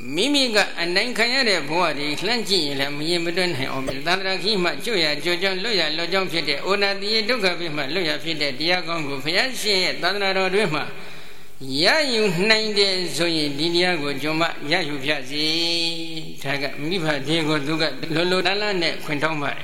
မိမိကအနိုင်ခံရတဲ့ဘဝတွေလှမ်းကြည့်ရင်လည်းမရင်မတွက်နိုင်အောင်သန္တရာခီးမှကျွတ်ရကြွကြောင့်လွတ်ရလောကြောင့်ဖြစ်တဲ့ဩနာတိယဒုက္ခပိမှလွတ်ရဖြစ်တဲ့တရားကောင်းကိုဘုရားရှင်ရဲ့သာသနာတော်တွင်မှရယူနိုင်တဲ့ဆိုရင်ဒီတရားကိုကျွန်မရယူပြစီဒါကမိဘတွေကိုသူကလောလောလတ်လတ်နဲ့ခွင်ထောင်းပါတယ်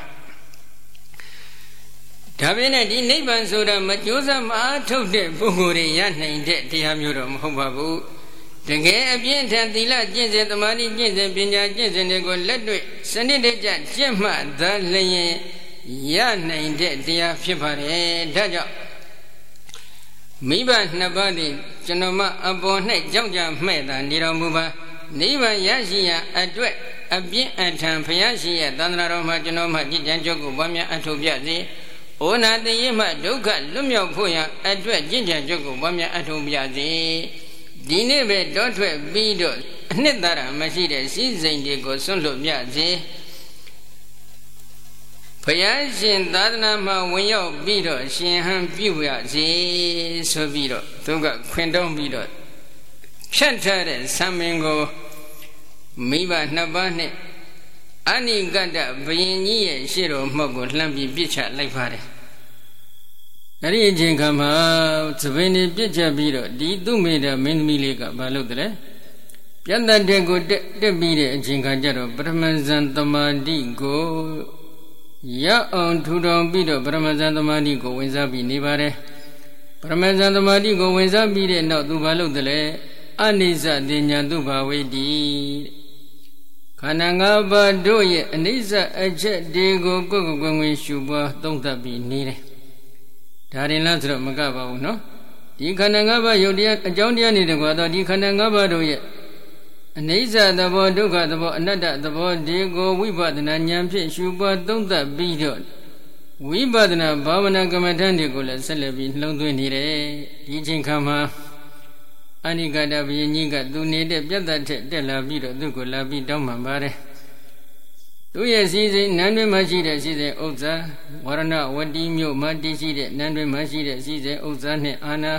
ဒါပေမဲ့ဒီနိဗ္ဗာန်ဆိုတာမကြိုးစားမအားထုတ်တဲ့ပုဂ္ဂိုလ်တွေရနိုင်တဲ့တရားမျိုးတော့မဟုတ်ပါဘူးတကယ်အပြည့်အထန်သီလကျင့်စဉ်သမာဓိကျင့်စဉ်ပညာကျင့်စဉ်တွေကိုလက်တွေ့စနစ်တကျကျင့်မှသာလျင်ရနိုင်တဲ့တရားဖြစ်ပါတယ်ဒါကြောင့်မိဘနှစ်ပါးသည်ကျွန်တော်မှအပေါ်၌ကြောက်ကြမဲ့တာနေတော်မူပါနိဗ္ဗာန်ရရှိရန်အတွက်အပြည့်အထန်ဘုရားရှိရဲ့သန္တာတော်မှာကျွန်တော်မှကြည်ကြံကြုတ်ကိုပွားများအထောက်ပြစေဩနာတိယမှဒုက္ခလွတ်မြောက်ဖို့ရန်အတွက်ကြည်ကြံကြုတ်ကိုပွားများအထောက်ပြစေဒီနေ့ပဲတောထွက်ပြီးတော့အနှစ်သာရမရှိတဲ့စည်းစိမ်တွေကိုဆွန့်လွတ်ပြစေဘုရားရှင်သာသနာမှာဝင်ရောက်ပြီးတော့ရှင်ဟန်ပြုရစေဆိုပြီးတော့သူကခွင်တောင်းပြီးတော့ဖြတ်ထားတဲ့ဆံမင်းကိုမိဘနှစ်ပါးနဲ့အနိကတ္တဘယင်ကြီးရဲ့ရှေ့တော်မှောက်ကိုလှမ်းပြီးပြစ်ချလိုက်ပါတယ်အဲ့ဒီအချိန်ခါမှာသဘင်တွေပြစ်ချပြီးတော့ဒီသူမေတ္တာမင်းသမီးလေးကဘာလုပ်တယ်ပြတ်တဲ့ကိုတက်ပြီးတဲ့အချိန်ခါကျတော့ပရမဇန်သမာဓိကိုရအောင်ထူထောင်ပြီးတော့ပရမဇန်သမာဓိကိုဝင်စားပြီးနေပါတယ်ပရမဇန်သမာဓိကိုဝင်စားပြီးတဲ့နောက်သူဘာလုပ်တယ်အနိစ္စတိညာသူဘာဝိတိခန္ဓာ၅ပါးတို့ရဲ့အနိစ္စအချက်တွေကိုကိုယ်ကိုယ်ဝင်ရှုပွားသုံးသပ်ပြီးနေတယ်ဒါရင်လားဆိုတော့မကပါဘူးနော်ဒီခန္ဓာ၅ပါးယုတ်တရားအကြောင်းတရားနေတကွာတော့ဒီခန္ဓာ၅ပါးတို့ရဲ့အနိစ္စသဘောဒုက္ခသဘောအနတ္တသဘောဒီကိုဝိပဿနာဉာဏ်ဖြင့်ရှုပွားသုံးသပ်ပြီးတော့ဝိပဿနာဘာဝနာကမ္မဋ္ဌာန်းတွေကိုလည်းဆက်လက်ပြီးနှလုံးသွင်းနေတယ်ဒီအချိန်ခါမှာအနိကတဘယင်ကြီးကသူနေတဲ့ပြတ်သက်ထက်တက်လာပြီးတော့သူ့ကိုလာပြီးတောင်းပန်ပါတယ်သူရဲ့စည်းစိမ်နန်းတွင်မှရှိတဲ့စည်းစိမ်ဥစ္စာဝရဏဝတီမြို့မှာတည်ရှိတဲ့နန်းတွင်မှရှိတဲ့စည်းစိမ်ဥစ္စာနှင့်အာနာ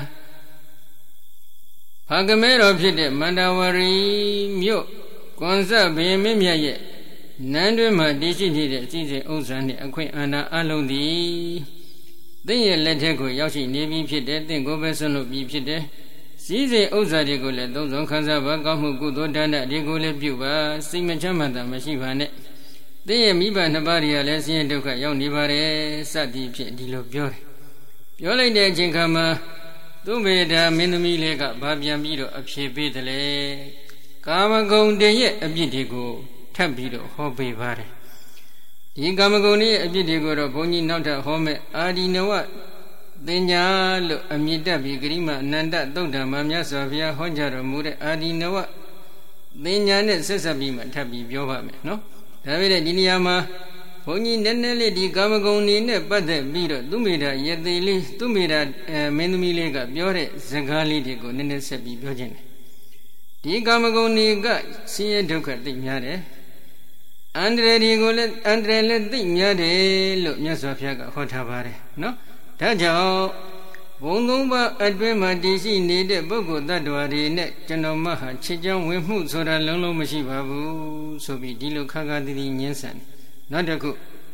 ဖာကမဲတော်ဖြစ်တဲ့မန္တဝရီမြို့ကွန်ဆဘယင်မင်းမြတ်ရဲ့နန်းတွင်မှတည်ရှိနေတဲ့စည်းစိမ်ဥစ္စာနှင့်အခွင့်အာဏာအလုံးသည်သင်ရဲ့လက်ထက်ကိုရောက်ရှိနေပြီဖြစ်တဲ့သင်ကိုပဲဆွလို့ပြီဖြစ်တဲ့စည်းစိမ်ဥစ္စာတွေကိုလည်းသုံးဆောင်ခံစားပါကောင်းမှုကုသိုလ်ဒါနတွေကိုလည်းပြုပါစိတ်မချမ်းသာမရှိပါနဲ့သင်ရဲ့မိဘနှစ်ပါးတွေကလည်းဆင်းရဲဒုက္ခရောက်နေပါတယ်စသည်ဖြင့်ဒီလိုပြောတယ်ပြောလိုက်တဲ့အချိန်ခါမှာသူမေတ္တာမင်းသမီးလေးကဘာပြန်ပြီးတော့အဖြေပေးတယ်လေကာမဂုဏ်တွေရဲ့အပြစ်တွေကိုထပ်ပြီးတော့ဟောပေးပါတယ်ဒီကာမဂုဏ်တွေရဲ့အပြစ်တွေကိုတော့ဘုန်းကြီးနောက်ထပ်ဟောမဲ့အာဒီနဝသင်ညာလို့အမြင့်တက်ပြီးဂရိမအနန္တသုတ်တံမှာမြတ်စွာဘုရားဟောကြားတော်မူတဲ့အာဒီနဝသင်ညာနဲ့ဆက်ဆက်ပြီးမှထပ်ပြီးပြောပါမယ်နော်ဒါပေမဲ့ဒီနေရာမှာဘုန်းကြီးနည်းနည်းလေးဒီကာမဂုဏ်နေနဲ့ပတ်သက်ပြီးတော့သူမေတ္တာယသိလေးသူမေတ္တာမင်းသမီးလေးကပြောတဲ့စကားလေးတွေကိုနည်းနည်းဆက်ပြီးပြောခြင်းတယ်ဒီကာမဂုဏ်တွေကဆင်းရဲဒုက္ခသိများတယ်အန္တရာယ်တွေကိုလည်းအန္တရာယ်လည်းသိများတယ်လို့မြတ်စွာဘုရားကဟောထားပါတယ်နော်ဒါကြောင့်ဘုံသုံးပါးအတွင်းမှာတည်ရှိနေတဲ့ပုဂ္ဂိုလ်တ attva တွေနဲ့ကျွန်တော်မဟာချစ်ကြောင်းဝင်မှုဆိုတာလုံးလုံးမရှိပါဘူးဆိုပြီးဒီလိုခါခါတည်တည်ညှင်းဆန်တယ်နောက်တစ်ခု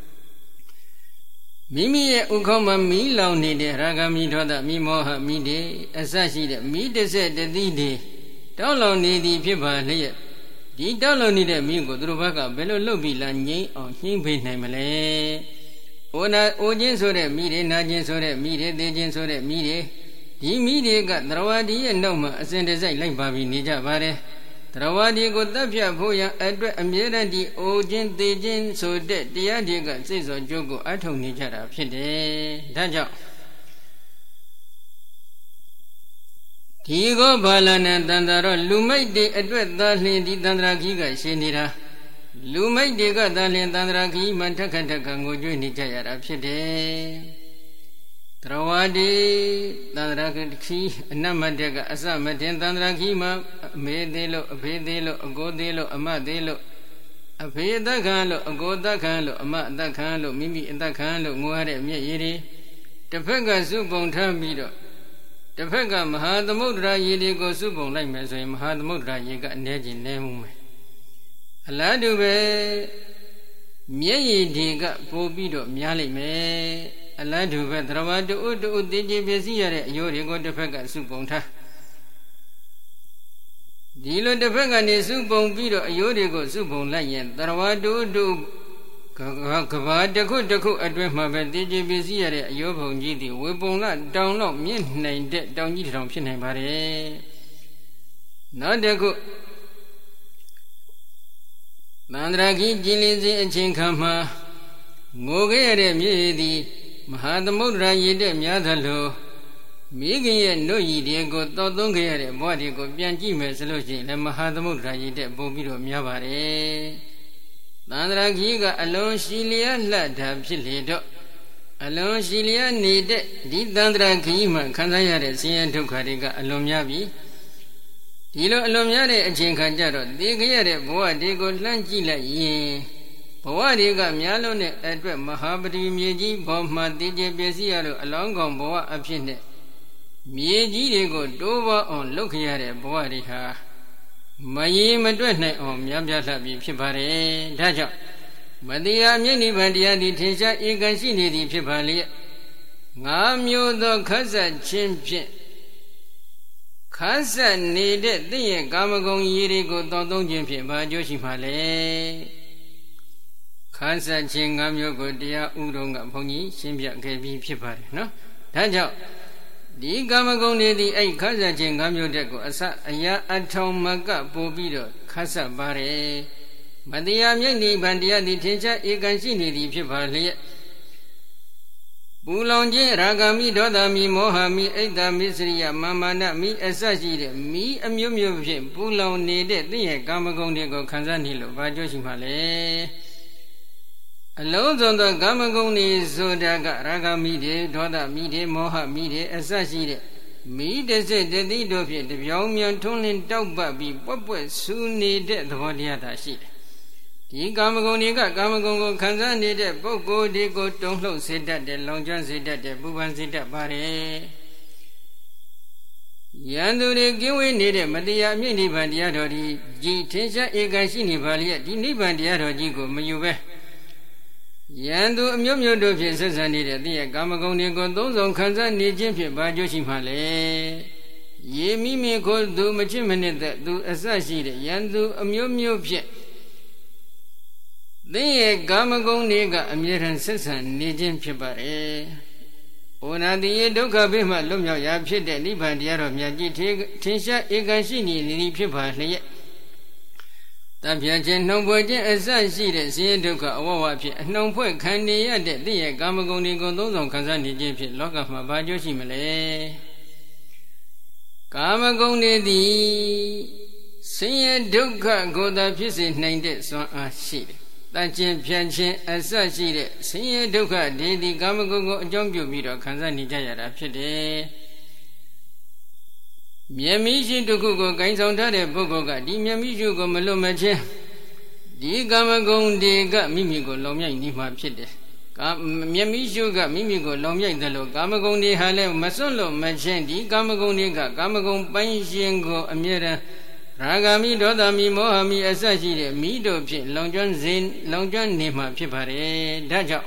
မိမိရဲ့ဥခေါင်းမှာမီးလောင်နေတဲ့ရာဂမိဒေါသမီးမောဟမိတွေအစရှိတဲ့မိတစ်ဆက်တတိတွေတောက်လောင်နေသည်ဖြစ်ပါလျက်ဒီတောက်လောင်နေတဲ့မိကိုသူတို့ဘက်ကဘယ်လိုလုပ်ပြီးလာငြိမ်းအောင်နှိမ့်ပေးနိုင်မလဲအိုခြင်းဆိုတဲ့မိတွေနာခြင်းဆိုတဲ့မိတွေသေခြင်းဆိုတဲ့မိတွေဒီမိတွေကသရဝတိရဲ့နောက်မှာအစဉ်တစိုက်လိုက်ပါပြီးနေကြပါတယ်သရဝတိကိုတပ်ဖြတ်ဖို့ရန်အတွက်အမြဲတမ်းဒီအိုခြင်းသေခြင်းဆိုတဲ့တရားတွေကစိတ်စောကြိုးကိုအထောက်နေကြတာဖြစ်တယ်ဒါကြောင့်ဒီကောဘာလနာတန်တာတော့လူမိတ်တွေအတွက်သာလျှင်ဒီတန္တရာကြီးကရှင်းနေတာလူမိတ်တွေကသာလျှင်တန္တရာကြီးမှထက်ခန့်ထက်ခန့်ကိုကြွေးနေကြရတာဖြစ်တယ်တရဝတိတန္တရာကြီးအနတ်မတက်ကအစမတင်တန္တရာကြီးမှာအမေသေးလို့အဖေသေးလို့အကိုသေးလို့အမသေးလို့အဖေအသက်ခံလို့အကိုအသက်ခံလို့အမအသက်ခံလို့မိမိအသက်ခံလို့ငိုရတဲ့မျက်ရည်တွေတစ်ဖက်ကစုပုံထားပြီးတော့တစ်ဖက်ကမဟာသမုဒ္ဒရာရေတွေကိုစုပုံလိုက်မယ်ဆိုရင်မဟာသမုဒ္ဒရာရေကအနည်းချင်းနည်းမှုမယ် Aladube Miei diga Bobido Mialime Aladube Dravado Udu Digi Bezia Yori go the Pega Subonta Dilo the Pegani Subon Bido Yori go Subon Lion Dravado do Kavada Kudaku Adwema Digi Bezia Yobon Gidi Webona download mean name dead down you don't pin anybody. Not the good Mandragi Jilizi and Chinkama Mogere Midi Mahadamudra Yede Miadalo Migi and no Diego Dodongere Bodigo Bianchi Mesology and Mahadamudra Yede Bobido Miavare Mandragiga alone Shilia Lada Piledo alone Shilia needed Didandra Kima Kanayare Sian Tukariga Alomiabi Dilo Alomyare a Chinkajaro, Digere, Boa Digo Lanchila Ye Boa Diga Mialone, Edward Mahabadi Mieji, Bomma Dije Besiaro, along on Boa Apine Mieji Digo Dova on Lokiare, Boa Diha Mayi Madwene on Miabjata Pipare, Daja Badia Mini Badia di Tisha, Igansini di Pipali Namio the Kaza Champion Kasa needed the Gamagong Yirigo Dodong Jimpi by Joshi Pale Kasa Chingam Yogo Dia Udonga Pony, Simbia Gabi Pipari, no? Taja the Gamagong the eight Kasa Chingam Yodeco, Asa Aya Atom Maga Bobido, Kasa Bare Madia Mini Bandia the teacher, Igansini the Pipali Bulonje Ragami Dodami Mohami Eda Misria Mamana Mi Asajide Mi Amumio Bulon needed the Gamagonigo Kanzanilo Bajoshimale Alone on the Gamagoni Zodaga Ragamide Doda Mide Moha Mide Asajide Mi descend the Dopi the Yomian Tonin Dogbabi what was soon needed the Vodiata sheet. The Gamagoniga Gamagongo Kanzani de Bogo de Go Don't said that the Long John said that the Buban said that Bare Yandu de Giwe needed Madia Mini Bandiadori G. Tesha Egashini Valia, the Nibandiado Gigo Mayube Yandu Mumio Dopi says I needed the Gamagonigo, those on Kanzani Jimpi by Joshimale Ye Mimi called do Machimane that do assassinate Yandu Mumio Pie. The Gamagong Nega Amiran Sessan Nijin Pibare Ona the Doka Bima Lumia Yapit and Libandiaro Miyaji Tisha Egashini Ni Pipari Tapiajan no boy as I see the Siendoka Wawapi, no point candy at the Gamagong Nigo those on Kazani Jipit, lock of my Bajoshi Malay Gamagong the Siendoka go the pieces named it so I see. Tachin Pianchin as such it, Sing Duka, Didi Gamago, Jumbu Miro, Kanzani Jayara Pide Miamishi Dukugo, Gainson Tade Bogoga, Di Miamishu go Malumache Di Gamagong de got Mimigo, Lomia Nima Pide Miamishu got Mimigo, Lomia the Lo, Gamagong de Hale, Masolo, Machen, Di Gamagong de got Gamagong Panshingo, Amira. Ragami Dodami Mohami Asajide, Mido Pit, Long John Zin, Long John Nima Pipare, Daja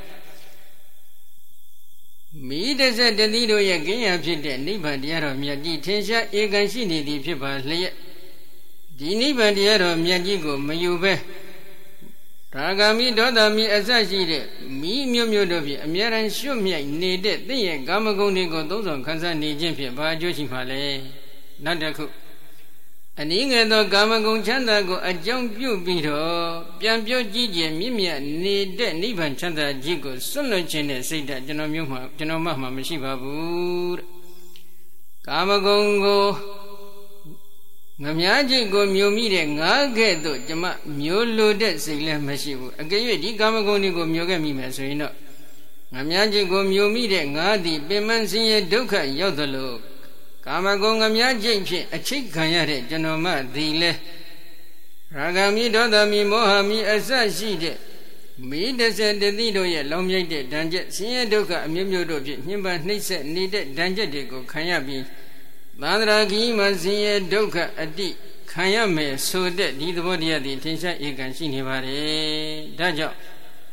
Mida said the Lido Yagaya Pit, Niba Diaro Miyaji, Tesha, Eganshini, the Pipa Lay Diniba Diaro Miyajigo, Mayube Ragami Dodami Asajide, Mi Mumudobi, Amiran Shumia needed the Gamagonigo, those on Kanzani Jimpi, by Joshi Pale, Nadaku. And in the Gamagong Chandago, a jump you beat her, Piampio Gigi, Mimia, need Niban Chanda Jigo, Solo Chene, say that Genomama Mashiva Bud Gamagongo Namiaji go Mumide, Nagedo, Jama, Mulo de Sila Mashivu. Again, the Gamagoni go Mugami Masino Namiaji go Mumide, Nadi, Bemansi, Duka, Yodalo. Kamagonga Miaji, a chick Kayare, Janoma, Dile Ragami Dodami Mohami Asashide. Me said the Lido yet, Lomia de Danjet, Siendoka, Mumudo, Nimba Nisa needed Danjetico, Kayabi Mandragi Masia Doka, a deep ခံရမယ်ဆိုတဲ့ဒီသဘောတရားတွေထင်ရှားဧကန်ရှိနေပါတယ်ဒါကြောင့်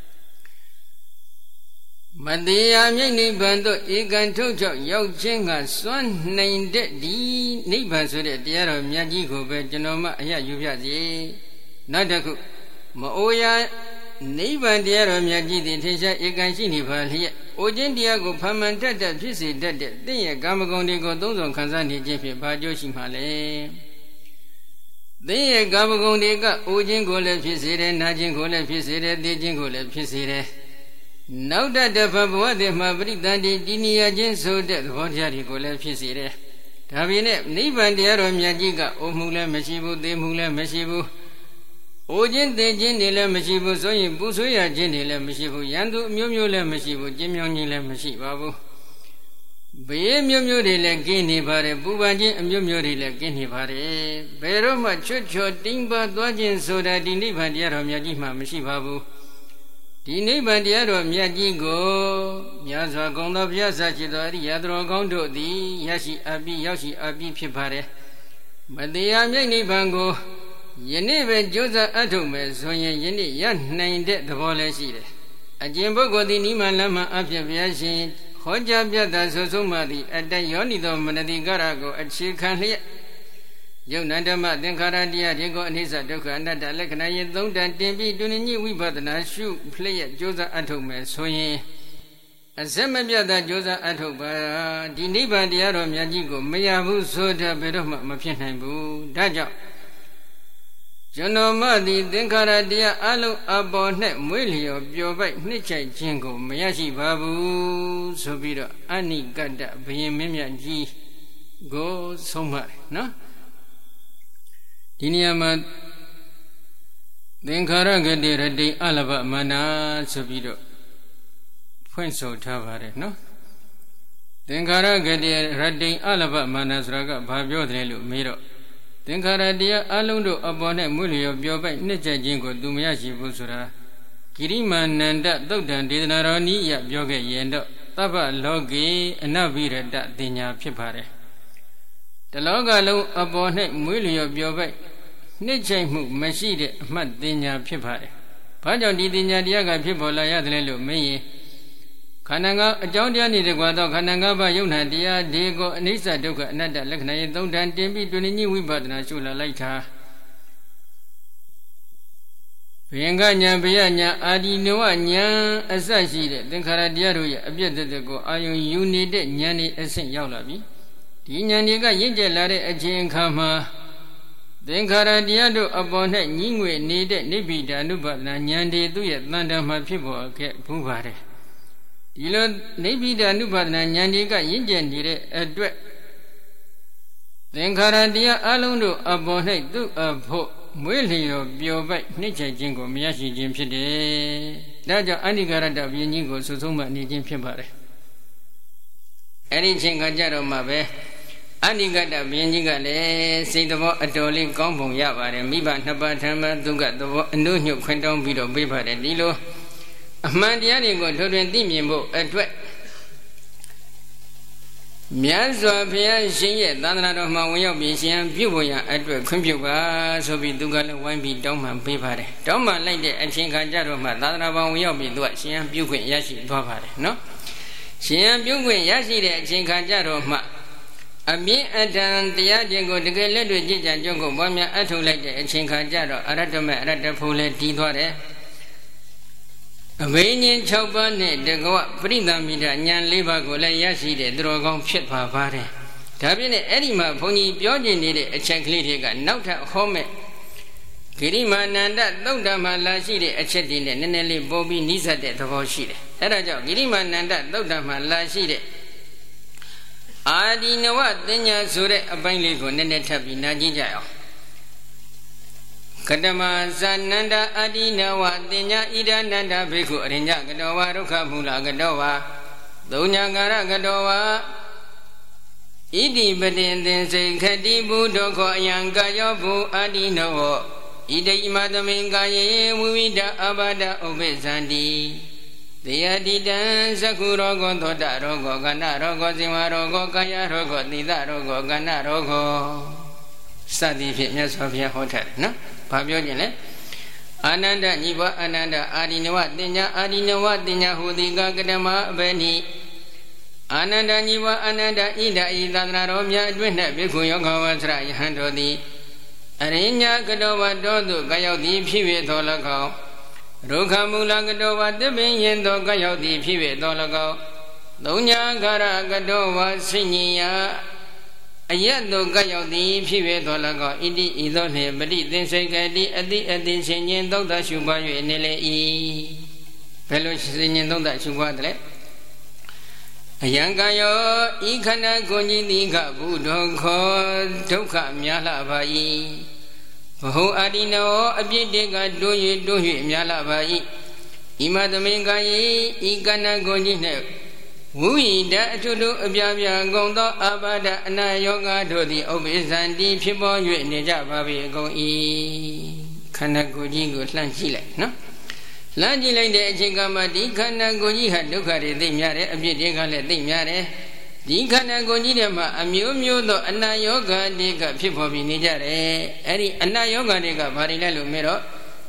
မတရားမြိတ်နိဗ္ဗာန်သို့ဧကန်ထုတ်ချောက်ရောက်ခြင်းကစွန့်နိုင်တဲ့ဒီနိဗ္ဗာန်ဆိုတဲ့တရားတော်မြတ်ကြီးကိုပဲကျွန်တော်မှအရယူပြစီနောက်တစ်ခုမအိုရာနိဗ္ဗာန်တရားတော်မြတ်ကြီးသည်ထင်ရှားဧကန်ရှိနေပါလျက်အိုခြင်းတရားကိုဖန်မှန်တတ်တဲ့ဖြစ်စေတတ်တဲ့သင်ရဲ့ကာမဂုဏ်တွေကိုသုံးဆောင်ခံစားနေခြင်းဖြင့်ဘာကျိုးရှိမှလဲသင်ရဲ့ကာမဂုဏ်တွေကအိုခြင်းကိုလည်းဖြစ်စေတယ်နာခြင်းကိုလည်းဖြစ်စေတယ်သိခြင်းကိုလည်းဖြစ်စေတယ်နောက်တဘဘဝတည်းမှာပရိသန္တိတည်နေရခြင်းဆိုတဲ့သဘောတရားတွေကိုလည်းဖြစ်စေတယ်ဒါပေမဲ့နိဗ္ဗာန်တရားတော်မြတ်ကြီးကအိုမှုလည်းမရှိဘူးသိမှုလည်းမရှိဘူးအိုခြင်းသိခြင်းတွေလည်းမရှိဘူးဆိုရင်ပူဆွေးရခြင်းတွေလည်းမရှိဘူးရန်သူအမျိုးမျိုးလည်းမရှိဘူးကျင်းမြောင်းခြင်းလည်းမရှိပါဘူးဘေးမျိုးမျိုးတွေလည်းကင်းနေပါတယ်ပူပန်ခြင်းအမျိုးမျိုးတွေလည်းကင်းနေပါတယ်ဘယ်တော့မှချွတ်ချော်တင်းပါသွားခြင်းဆိုတာဒီနိဗ္ဗာန်တရားတော်မြတ်ကြီးမှမရှိပါဘူးဒီနိဗ္ဗာန်တရားတော်မြတ်ကြီးကိုမြတ်စွာဘုရားဘုရားဆရာရှိတော်အရိယတော်ကောင်းတို့သည်ရရှိအပ်ပြီးရောက်ရှိအပ်ပြီးဖြစ်ပါတယ်မတရားမြိတ်နိဗ္ဗာန်ကိုယနေ့ပဲကြိုးစားအထုတ်မယ်ဆိုရင်ယနေ့ရနိုင်တဲ့သဘောလည်းရှိတယ်အကျင့်ပုဂ္ဂိုလ်သည်နိမလမ်းမှအဖြစ်ဘုရားရှင်ဟောကြားပြတာဆိုဆုံးမှသည်အတ္တယောနိသောမနတိကရကိုအခြေခံလျက်ယုံနာဓမ္မသင်္ခါရတရားတွေကိုအနိစ္စဒုက္ခအနတ္တလက္ခဏာရင်သုံးတန်တင်ပြီးတွင်ညိဝိပဿနာရှုလျက်ကြိုးစားအထုတ်မယ်ဆိုရင်အစမပြတ်တာကြိုးစားအထုတ်ပါဒီနိဗ္ဗာန်တရားတော်မြတ်ကြီးကိုမရဘူးဆိုတာဘယ်တော့မှမဖြစ်နိုင်ဘူးဒါကြောင့်ကျွန်တော်မှသည်သင်္ခါရတရားအလုံးအပေါ်၌မွေးလျော်ပျော်ပိုက်နှစ်ချိုက်ခြင်းကိုမရရှိပါဘူးဆိုပြီးတော့အနိကတ္တဘုရင်မင်းမြတ်ကြီးကိုဆုံးမတယ်နော်ဒီနေရာမှာသင်္ခါရဂတိရတိအလဘမနာဆိုပြီးတော့ဖွင့်ဆိုထားပါတယ်နော်သင်္ခါရဂတိရတိအလဘမနာဆိုတာကဘာပြောတယ်လို့မေးတော့သင်္ခါရတရားအလုံးတို့အပေါ်၌မွေးလျော်ပျော်ပိုက်နှစ်ချက်ခြင်းကိုသူမရရှိဘူးဆိုတာကိရိမာနန္ဒသုတ်တံဒေသနာတော်နည်းအပြောခဲ့ရင်တော့သဗ္ဗလောကေအနဗိရတတင်ညာဖြစ်ပါတယ်တလောကလုံးအပေါ်၌မွေးလျော်ပျော်ပိုက်နှစ်ချိတ်မှုမရှိတဲ့အမှတ်တင်ညာဖြစ်ပါတယ်ဘာကြောင့်ဒီတင်ညာတရားကဖြစ်ပေါ်လာရတယ်လဲလို့မေးရင်ခန္ဓာကအကြောင်းတရားနေတကွာတော့ခန္ဓာ၅ပါးယုံနာတရားဒီကိုအနိစ္စဒုက္ခအနတ္တလက္ခဏာရင်သုံးတန်တင်ပြီးတွင်ညိဝိပဿနာရှုလာလိုက်တာဘယင်ကညာဘယညာအာဒီနဝညာအစရှိတဲ့သင်္ခါရတရားတို့ရဲ့အပြည့်သက်သက်ကိုအာယုံယူနေတဲ့ဉာဏ်ဤအဆင့်ရောက်လာပြီဒီဉာဏ်တွေကရင့်ကျက်လာတဲ့အချိန်အခါမှာသင်္ခါရတရားတို့အပေါ်၌ညီးငွေနေတဲ့နိဗ္ဗိဒာနုပဒနာဉာဏ်တွေသူ့ရဲ့တန်တမှာဖြစ်ပေါ်ခဲ့ဘူးပါတယ်ဒီလိုနိဗ္ဗိဒာနုပဒနာဉာဏ်တွေကရင့်ကျက်နေတဲ့အတွက်သင်္ခါရတရားအလုံးတို့အပေါ်၌သူ့အဖို့မွေးလျော်ပျော်ပိုက်နှိမ့်ချခြင်းကိုမရရှိခြင်းဖြစ်တယ်။ဒါကြောင့်အနိကာရတဘုရင်ကြီးကိုစုဆုံးမှနေခြင်းဖြစ်ပါတယ်။အဲ့ဒီချိန်ကကြတော့မှပဲအနိကတဘုရင်ကြီးကလည်းစိတ်သဘောအတော်လေးကောင်းပုံရပါတယ်မိဘနှစ်ပါးထံမှသူကသဘောအနှုတ်ညွတ်ခွင့်တောင်းပြီးတော့ပေးပါတယ်ဒီလိုအမှန်တရားတွေကိုထိုးထွင်းသိမြင်ဖို့အတွက်မြတ်စွာဘုရားရှင်ရဲ့သာသနာတော်မှာဝင်ရောက်ပြီးရှင်ပြုဖို့ရအတွက်ခွင့်ပြုပါဆိုပြီးသူကလည်းဝိုင်းပြီးတောင်းပန်ပေးပါတယ်တောင်းပန်လိုက်တဲ့အချိန်ခါကျတော့မှသာသနာပေါ်ဝင်ရောက်ပြီးသူကရှင်ပြုခွင့်ရရှိသွားပါတယ်နော်ရှင်ပြုခွင့်ရရှိတဲ့အချိန်ခါကျတော့မှအမြင့်အတန်တရားတင်ကိုတကယ်လက်တွေ့ကြည်ကြံကြုံကိုပွားများအထုတ်လိုက်တဲ့အချိန်ခါကျတော့အရတ္တမေအရတ္တဖို့လည်းတည်သွားတယ်အဘိညာဉ်6ပါးနဲ့တကွပရိသမီဒဉာဏ်4ပါးကိုလည်းရရှိတဲ့သူတော်ကောင်းဖြစ်ပါပါတယ်ဒါဖြင့်အဲ့ဒီမှာဘုန်းကြီးပြောကျင်နေတဲ့အချက်ကလေးတွေကနောက်ထပ်ဟောမဲ့ဂိရိမာနန္ဒသုတ်တံမှာလာရှိတဲ့အချက်တွေနဲ့နည်းနည်းလေးပို့ပြီးနှိစက်တဲ့သဘောရှိတယ်အဲ့ဒါကြောင့်ဂိရိမာနန္ဒသုတ်တံမှာလာရှိတဲ့အာဒီနဝတင်ညာဆိုတဲ့အပိုင်းလေးကိုနည်းနည်းထပ်ပြီးနားကြည့်ကြရအောင်ကတမဇာနန္ဒအာဒီနဝတင်ညာဣဒနန္ဒဘိက္ခုအရိညကတောဝါဒုက္ခမူလကတောဝါသုံးညာကာရကတောဝါဣတိပတင်သင်္စိခတိဘုဒ္ဓခောအယံကာယောဘုအာဒီနဝဣတိမသမိန်ကာယေဝိဝိဒအဘာဒဥပ္ပဇန္တိသေယတိတံသက္ခုရောဂောသောတရောဂောကဏရောဂောဇင်ဝရောဂောကာယရောဂောသီလရောဂောကဏရောဂော Sati Fit Mesopia Hotel, no? Pabiogene Ananda Niva Ananda Adinawa Dinya Adinawa Dinya Hudiga Gadama Beni Ananda Niva Ananda Ida Ida Romia Dwina Biku Yoga Try Handodi Arinya Gadova Dodo Gayodi Pive Dolago Ruka Mula Gadova Debin Yendo Gayodi Pive Dolago Donya Gara Gadova Sinia Ayado Gayodi Pive Dolago Idi Idone Badi then say Gadi Adi Sinian Doda Shuba Nele E Fellow Sinian Doda Shuba Ayangayo Ikana Goni Nika Budo Toka Miala Bai Ho Adino Abidega do you Miala Bai Imadamengai Ikana Goni Wui da to do Abia Gondo Abada Na Yoga do the Obisandi Pibo Neja Babi go E Kanagoji go Lanchile, no? Lanchile de Chigamadi Kanagoji had looked at the Miare, Abidega let the Miare. Di Kanagoji Dema, a Miu do Anna Yoga Diga Pipo Binijare, Eri Anna Yoga Diga Barilla Lumero,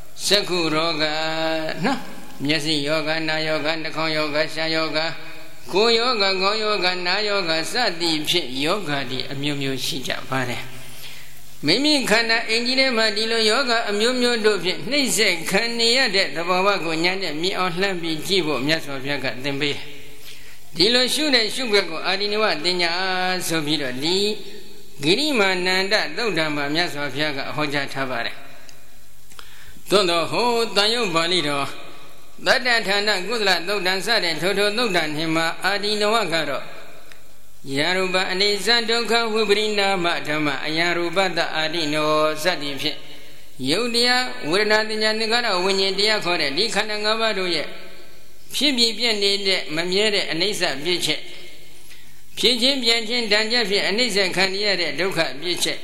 Sakuroga, no? Yesi Yoga, Na Yoga, Nakon Yoga, Sha Yoga. Go yoga, go yoga, na yoga, sadi pit yoga di a mew shija pare. Mimi kana engine madilo yoga a mew do pit, Nise Kania de the Babago Nyan, me on Lambi Jibo, Miaso Yaga, Dembe. Dilo shoot and sugar, Adinua, Denya, Sobida, Lee, Girima Nanda, Dodama, Miaso Yaga, Hoja Tabare. Don't hold Dayo Balido. That Tana Gudla Dodan and Toto Dodan Hima Adino Garo Yaruba and Zandoka Wubrinda Matama Yaruba the Adino Sadifi Yodia Wurnadia Nigara when you dear for it, Likanangabado yet. Pibi Pianide, Mamiere and Nisa Biche Pijim Pianjin Danjafi and Nisa Caniere Doka Biche.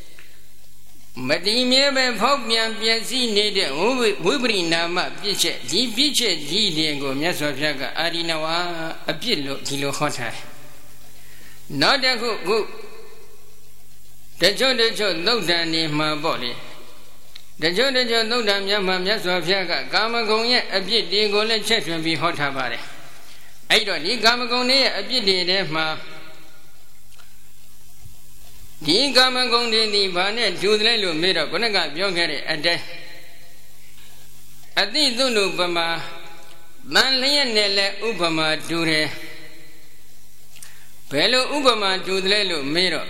But the mere Popian Piazzi needed Wubrinda Biche, the Biche, Diego, Miasofiaga, Adinawa, a kilo hotter. Not a good. The Jojo no than in my body. The Jojo no than Yama Miasofiaga, Gamagonia, a bit Diego, let check and be hot about it. I don't need Gamagonia, a bit ma. The Gamagon di Banet, Judlelo made up when I got younger at death. At the Dunubama, Manlianella Ubama Dure Pelo Ubama Judlelo made up.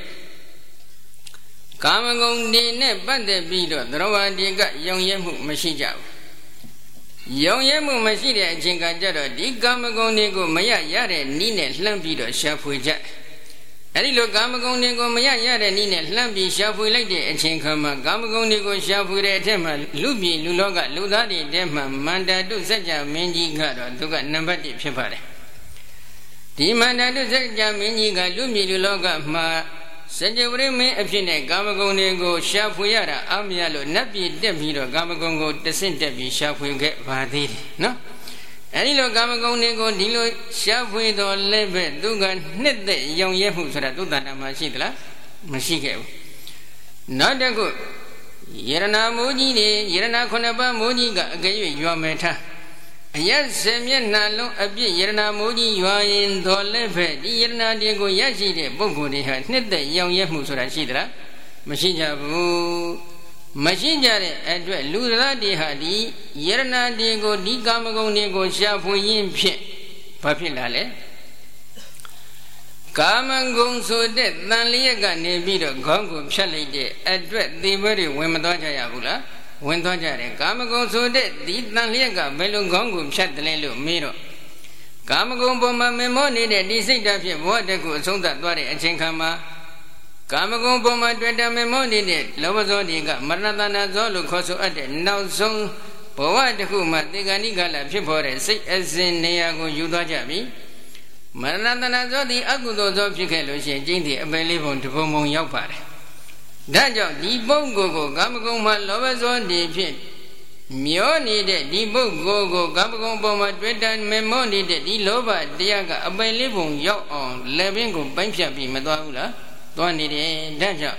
Gamagon di ne Bande Bido, Drowa diga young Yamu Mashija. Young Yamu Mashida, Jinga Jado, the Gamagon nego Maya Yare, Nina Lampido, Shapuja. Elilo Gamagon nego Maya Yare Nina Lambi Shapu like the Chinkama, Gamagon nego Shapu Tema, Lubi, Luloga, Ludadi, Dema, Manda do Saja, Menji Gado, Duga number de Pepare. The Manda do Saja, Menji Galumi, Luloga, Ma, Sajawreme, Epine, Gamagon nego Shapu Yara, Amialo, Nabi, Debido, Gamagongo, the Saint Debi, Shapu get Vadi, no? Elilo Gamagon nego Dilo, Shapu do Lebe, Dugan, Net the young Yahu, Dudana Mashidla, Mashike. Not a good. Yerana Moji, Yerana Konaba Mojiga, gave you a meta. Yes, Semian Nalo, a bit Yerana Moji, you are in Dolebe, Yerna Diego Yashi, Bogo, they had net the young Yahu Shidra, Mashija. Majinjare at Lura de Hadi, Yerna Diego, Di Gamagon nego Shapu Yin Pit, Papilale Gamagon so dead, Naliaga Nebido, Gongo Chalide, at the very Wemadoja Yabula, Wendojare, Gamagon so dead, Di Naliaga, Belo Gongo Chatlelo, Miro Gamagon Bomba Memoni, the Disida, water goes on that body and Chinkama. Gamagon Boma Dweda Memoni, Lovazodiga, Maranana Zolo Coso Ade, now song, Poa de Kuma, Diganigala, Pipore, say as in Neago Yudajabi. Maranana Zodi, Agudo Zopicalo, Jindy, available to Bomon Yopare. Dajo, Di Bongo, Gamagoma, Lovazon, Pit. Mioni de Di Bongo, Gamagon Boma Dweda Memoni, Di Loba, Diaga, available Yo on Levingo, Banchapi, Madula. Don't need Daja.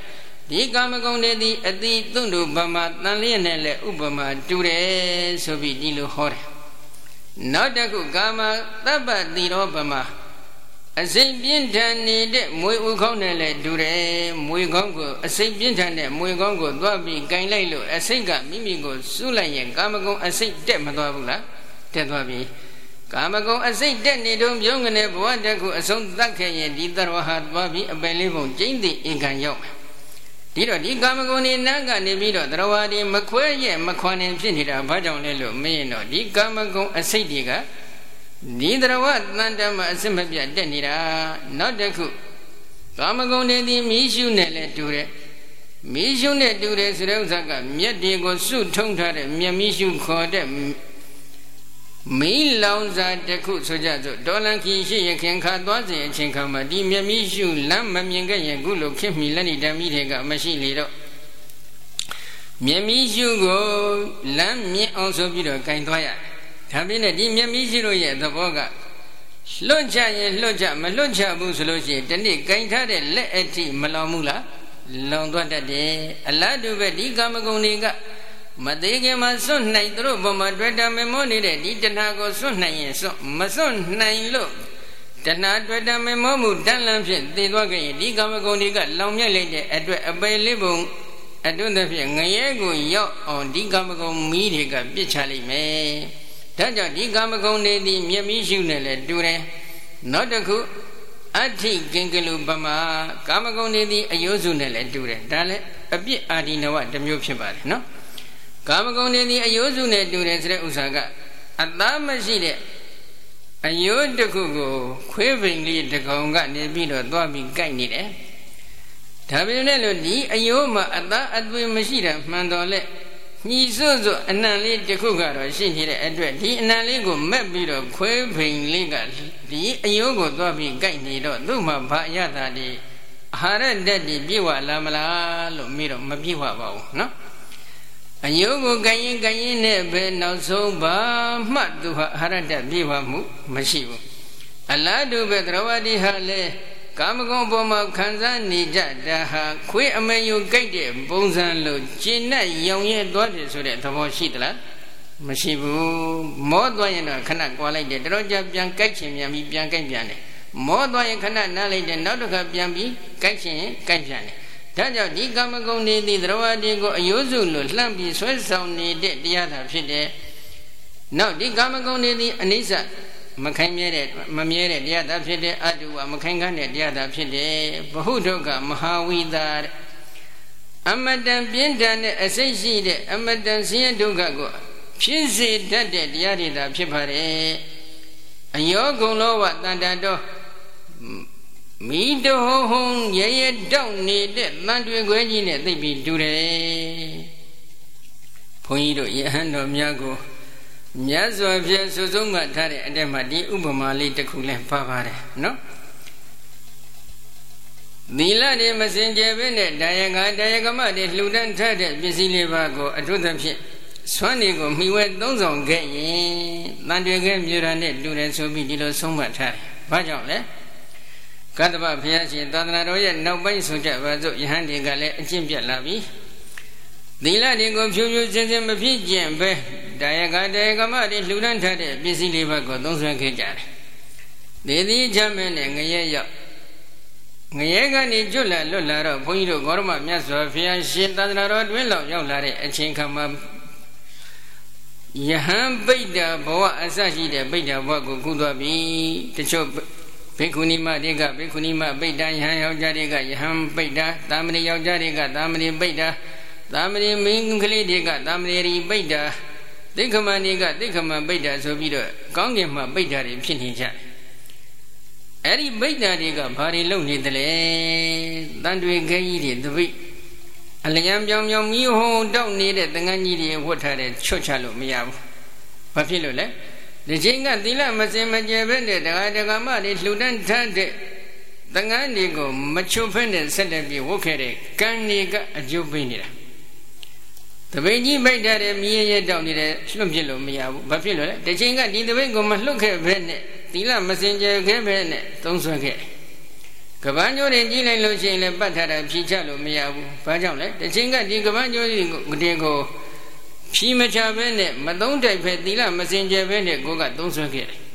ဒီကာမဂုဏ်တွေသည်အတိသွန့်တို့ဗမာတန်လျက်နဲ့လည်းဥပမာတူတယ်ဆိုပြီးဒီလိုဟောတယ်နောက်တစ်ခုကာမသဗ္ဗတိရောဗမာအစိမ့်ပြင်းထန်နေတဲ့မွေဥခေါင်းနဲ့လည်းတူတယ်မွေခေါင်းကိုအစိမ့်ပြင်းထန်တဲ့မွေခေါင်းကိုသွားပြီးကင်လိုက်လို့အစိမ့်ကမိမိကိုစုလိုက်ရင်ကာမဂုဏ်အစိမ့်တက်မသွားဘူးလားတက်သွားပြီကာမဂုဏ်အစိမ့်တက်နေတုံးပြုံးကနေဘဝတစ်ခုအဆုံးသတ်ခဲ့ရင်ဒီတရဝဟာသွားပြီးအပယ်လေးပုံကျင့်သည့်ဧကံရောက်ဒီတော့ဒီကာမဂုဏ်နေနန်းကနေပြီးတော့တရဝါဒီမခွဲရဲ့မခွန်နေဖြစ်နေတာဘာကြောင့်လဲလို့မေးရင်တော့ဒီကာမဂုဏ်အစိတ်တွေကဒီတရဝတန်တမအစစ်မပြတ်တက်နေတာနောက်တစ်ခုကာမဂုဏ်တွေဒီမီးရှုနဲ့လည်းတူတယ်မီးရှုနဲ့တူတယ်ဆိုတဲ့ဥစ္စာကမြက်တွေကိုစုထုံထားတဲ့မြက်မီးရှုခေါ်တဲ့မီးလောင်စာတစ်ခုဆိုကြစို့ဒေါ်လန်ခီရှိရခင်ခါသွားစဉ်အချိန်ခါမှာဒီမြက်မီးရှုလမ်းမမြင်ခဲ့ရင်ခုလိုခင်မီလက်ဏိဓမ္မိတွေကမရှိလေတော့မြက်မီးရှုကိုလမ်းမြင်အောင်ဆိုပြီးတော့ကင်သွားရဒါပြင်းနဲ့ဒီမြက်မီးရှုတို့ရဲ့သဘောကလွတ်ချရင်လွတ်ချမလွတ်ချဘူးဆိုလို့ရှိရင်ဒီနေ့ကင်ထားတဲ့လက်အထိမလောင်ဘူးလားလောင်သွားတတ်တယ်အလားတူပဲဒီကာမဂုဏ်တွေကမသေးခင်မှာစွန့်နိုင်သူတို့ဘုံမှာတွေ့တာမမောနေတဲ့ဒီတဏှာကိုစွန့်နိုင်ရင်စွန့်မစွန့်နိုင်လို့တဏှာတွေ့တာမမောမှုတန်လန်းဖြင့်သေသွားခဲ့ရင်ဒီကာမဂုဏ်တွေကလောင်မြိုက်လိုက်တဲ့အတွက်အပေလေးပုံအတွန်းသဖြင့်ငရဲကိုရောက်အောင်ဒီကာမဂုဏ်မီးတွေကပြစ်ချလိုက်မယ်ဒါကြောင့်ဒီကာမဂုဏ်တွေဒီမြက်မီးရှုနဲ့လည်းတူတယ်နောက်တစ်ခုအဋ္ဌိကင်္ဂလူပမာကာမဂုဏ်တွေဒီအယုစုနဲ့လည်းတူတယ်ဒါလည်းအပြစ်အာဒီနဝတစ်မျိုးဖြစ်ပါတယ်နော်ကာမဂုဏ်တွေဒီအယုစုနဲ့တူတယ်ဆိုတဲ့ဥစ္စာကအသားမရှိတဲ့အယုတစ်ခုကိုခွေးပိန်လေးတစ်ကောင်ကနေပြီးတော့သွားပြီးကိုက်နေတယ်ဒါပေမဲ့လို့ဒီအယုမှာအသားအသွေးမရှိတာမှန်တော်လဲညီစွတ်စွတ်အနံလေးတစ်ခုကတော့ရှိနေတဲ့အတွက်ဒီအနံလေးကိုမက်ပြီးတော့ခွေးပိန်လေးကဒီအယုကိုသွားပြီးကိုက်နေတော့သူ့မှာဘာရတာဒီအာဟာရဓာတ်ဒီပြေဝလာမလားလို့မေးတော့မပြေဝပါဘူးနော်အယုကိုကရင်နဲ့ပဲနောက်ဆုံးဘာမှသူဟာအာဟာရဓာတ်ပြေဝမှုမရှိဘူးအလားတူပဲသရဝတိဟာလေကာမဂုဏ်ပေါ်မှာခံစားနေကြတာဟာခွေးအမယုကြိုက်တဲ့ပုံစံလို့ကျင့်နဲ့ရောင်ရဲသွားတယ်ဆိုတဲ့သဘောရှိသလားမရှိဘူးမောသွားရင်တော့ခဏကွာလိုက်တယ်တော်ကြပြန်ကြိုက်ချင်ပြန်ပြီးပြန်ကြိုက်ပြန်တယ်မောသွားရင်ခဏနားလိုက်တယ်နောက်တစ်ခါပြန်ပြီးကြိုက်ချင်ကြိုက်ပြန်တယ်ဒါကြောင့်ဒီကာမဂုဏ်တွေဒီသရဝတိကိုအယုစုလို့လှမ်းပြီးဆွဲဆောင်နေတဲ့တရားသာဖြစ်တယ်နောက်ဒီကာမဂုဏ်တွေဒီအနိစ္စမခိုင်မြဲတဲ့မမြဲတဲ့တရားသာဖြစ်တယ်အတုဝမခိုင်ခန့်တဲ့တရားသာဖြစ်တယ်ဘဟုဒုက္ခမဟာဝိတာအမတန်ပြင်းထန်တဲ့အစိတ်ရှိတဲ့အမတန်ဆင်းရဲဒုက္ခကိုဖြစ်စေတတ်တဲ့တရားတွေသာဖြစ်ပါတယ်အယောဂုံလောဝတန်တတော်မိတဟုံရဲရဲတောက်နေတဲ့တန်တွေခွဲကြီးနဲ့သိပြီးတူတယ်ဘုန်းကြီးတို့ယဟန်တော်များကိုမြတ်စွာဘုရားစုဆုံးမှထားတဲ့အတက်မှာဒီဥပမာလေးတစ်ခုလဲပါပါတယ်နော်သီလတွေမစင်ကြယ်ပဲနဲ့တရားကမတွေလှူဒန်းထားတဲ့ပစ္စည်းလေးပါးကိုအထုသဖြင့်စွမ်းတွေကိုမှီဝဲသုံးဆောင်ခဲ့ရင်တန်တွေခဲမြေရနဲ့တူတယ်ဆိုပြီးဒီလိုဆုံးမှထားတယ်ဘာကြောင့်လဲကတ္တဗဘုရားရှင်သာသနာတော်ရဲ့နောက်ပိုင်းဆိုကြပါစို့ယဟန်တွေကလည်းအကျင့်ပြတ်လာပြီသီလတွေကိုဖြူဖြူစင်စင်မဖြစ်ကျင့်ပဲတရားကမတွေလှူဒန်းထားတဲ့ပစ္စည်းလေးပါးကိုသုံးဆွဲခဲ့ကြတယ်ဒီသည်ချမ်းမဲနဲ့ငရဲရောက်ငရဲကနေကျွတ်လာလွတ်လာတော့ဘုန်းကြီးတို့ဂေါရမမြတ်စွာဘုရားရှင်သာသနာတော်တွင်လောက်ရောက်လာတဲ့အချိန်ခါမှာယဟန်ပိဋ္ဌဘဝအစရှိတဲ့ပိဋ္ဌဘဝကိုကူးသွားပြီတချို့ဘေကုဏီမတွေကဘေကုဏီမပိဋ္ဌယဟန်ယောက်ျားတွေကယဟန်ပိဋ္ဌသာမဏေယောက်ျားတွေကသာမဏေပိဋ္ဌသာမဏေမိန်းကလေးတွေကသာမဏေရီပိဋ္ဌသိက္ခမဏီကသိက္ခမပိဋ္ဌဆိုပြီးတော့ကောင်းကင်မှာပိဋ္ဌတွေဖြစ်နေကြတယ်အဲ့ဒီပိဋ္ဌတွေကဘာတွေလုပ်နေသလဲတန်တွေခဲကြီးတွေတပိအလျံပြောင်ပြောင်မြည်ဟုံတောက်နေတဲ့တန်ငန်းကြီးတွေဝတ်ထားတဲ့ချွတ်ချလို့မရဘူးဘာဖြစ်လို့လဲဒီချိန်ကသီလမစင်မကြယ်ပဲနဲ့တရားမတွေလှူဒန်းထားတဲ့တန်ငန်းတွေကိုမချွတ်ဖက်နဲ့ဆက်လက်ပြီးဝတ်ခဲ့တဲ့ကံတွေကအကျိုးပေးနေတာတပိကြီးပိတ်ထားတဲ့မြည်ရဲတောက်နေတဲ့လွတ်ပြလို့မရဘူးဘာဖြစ်လို့လဲဒီချိန်ကဒီတပိကိုမလွတ်ခဲ့ပဲနဲ့သီလမစင်ကြယ်ခဲ့ပဲနဲ့သုံးဆွဲခဲ့ကပန်းကျိုးတွေကြီးလိုက်လို့ရှိရင်လည်းပတ်ထားတာဖြီးချလို့မရဘူးဘာကြောင့်လဲတချိန်ကဒီကပန်းကျိုးတွေကိုဖြီးမချဘဲနဲ့မသုံးတိုက်ပဲသီလမစင်ကြယ်ဘဲနဲ့ကိုကသုံးဆွဲခဲ့တယ်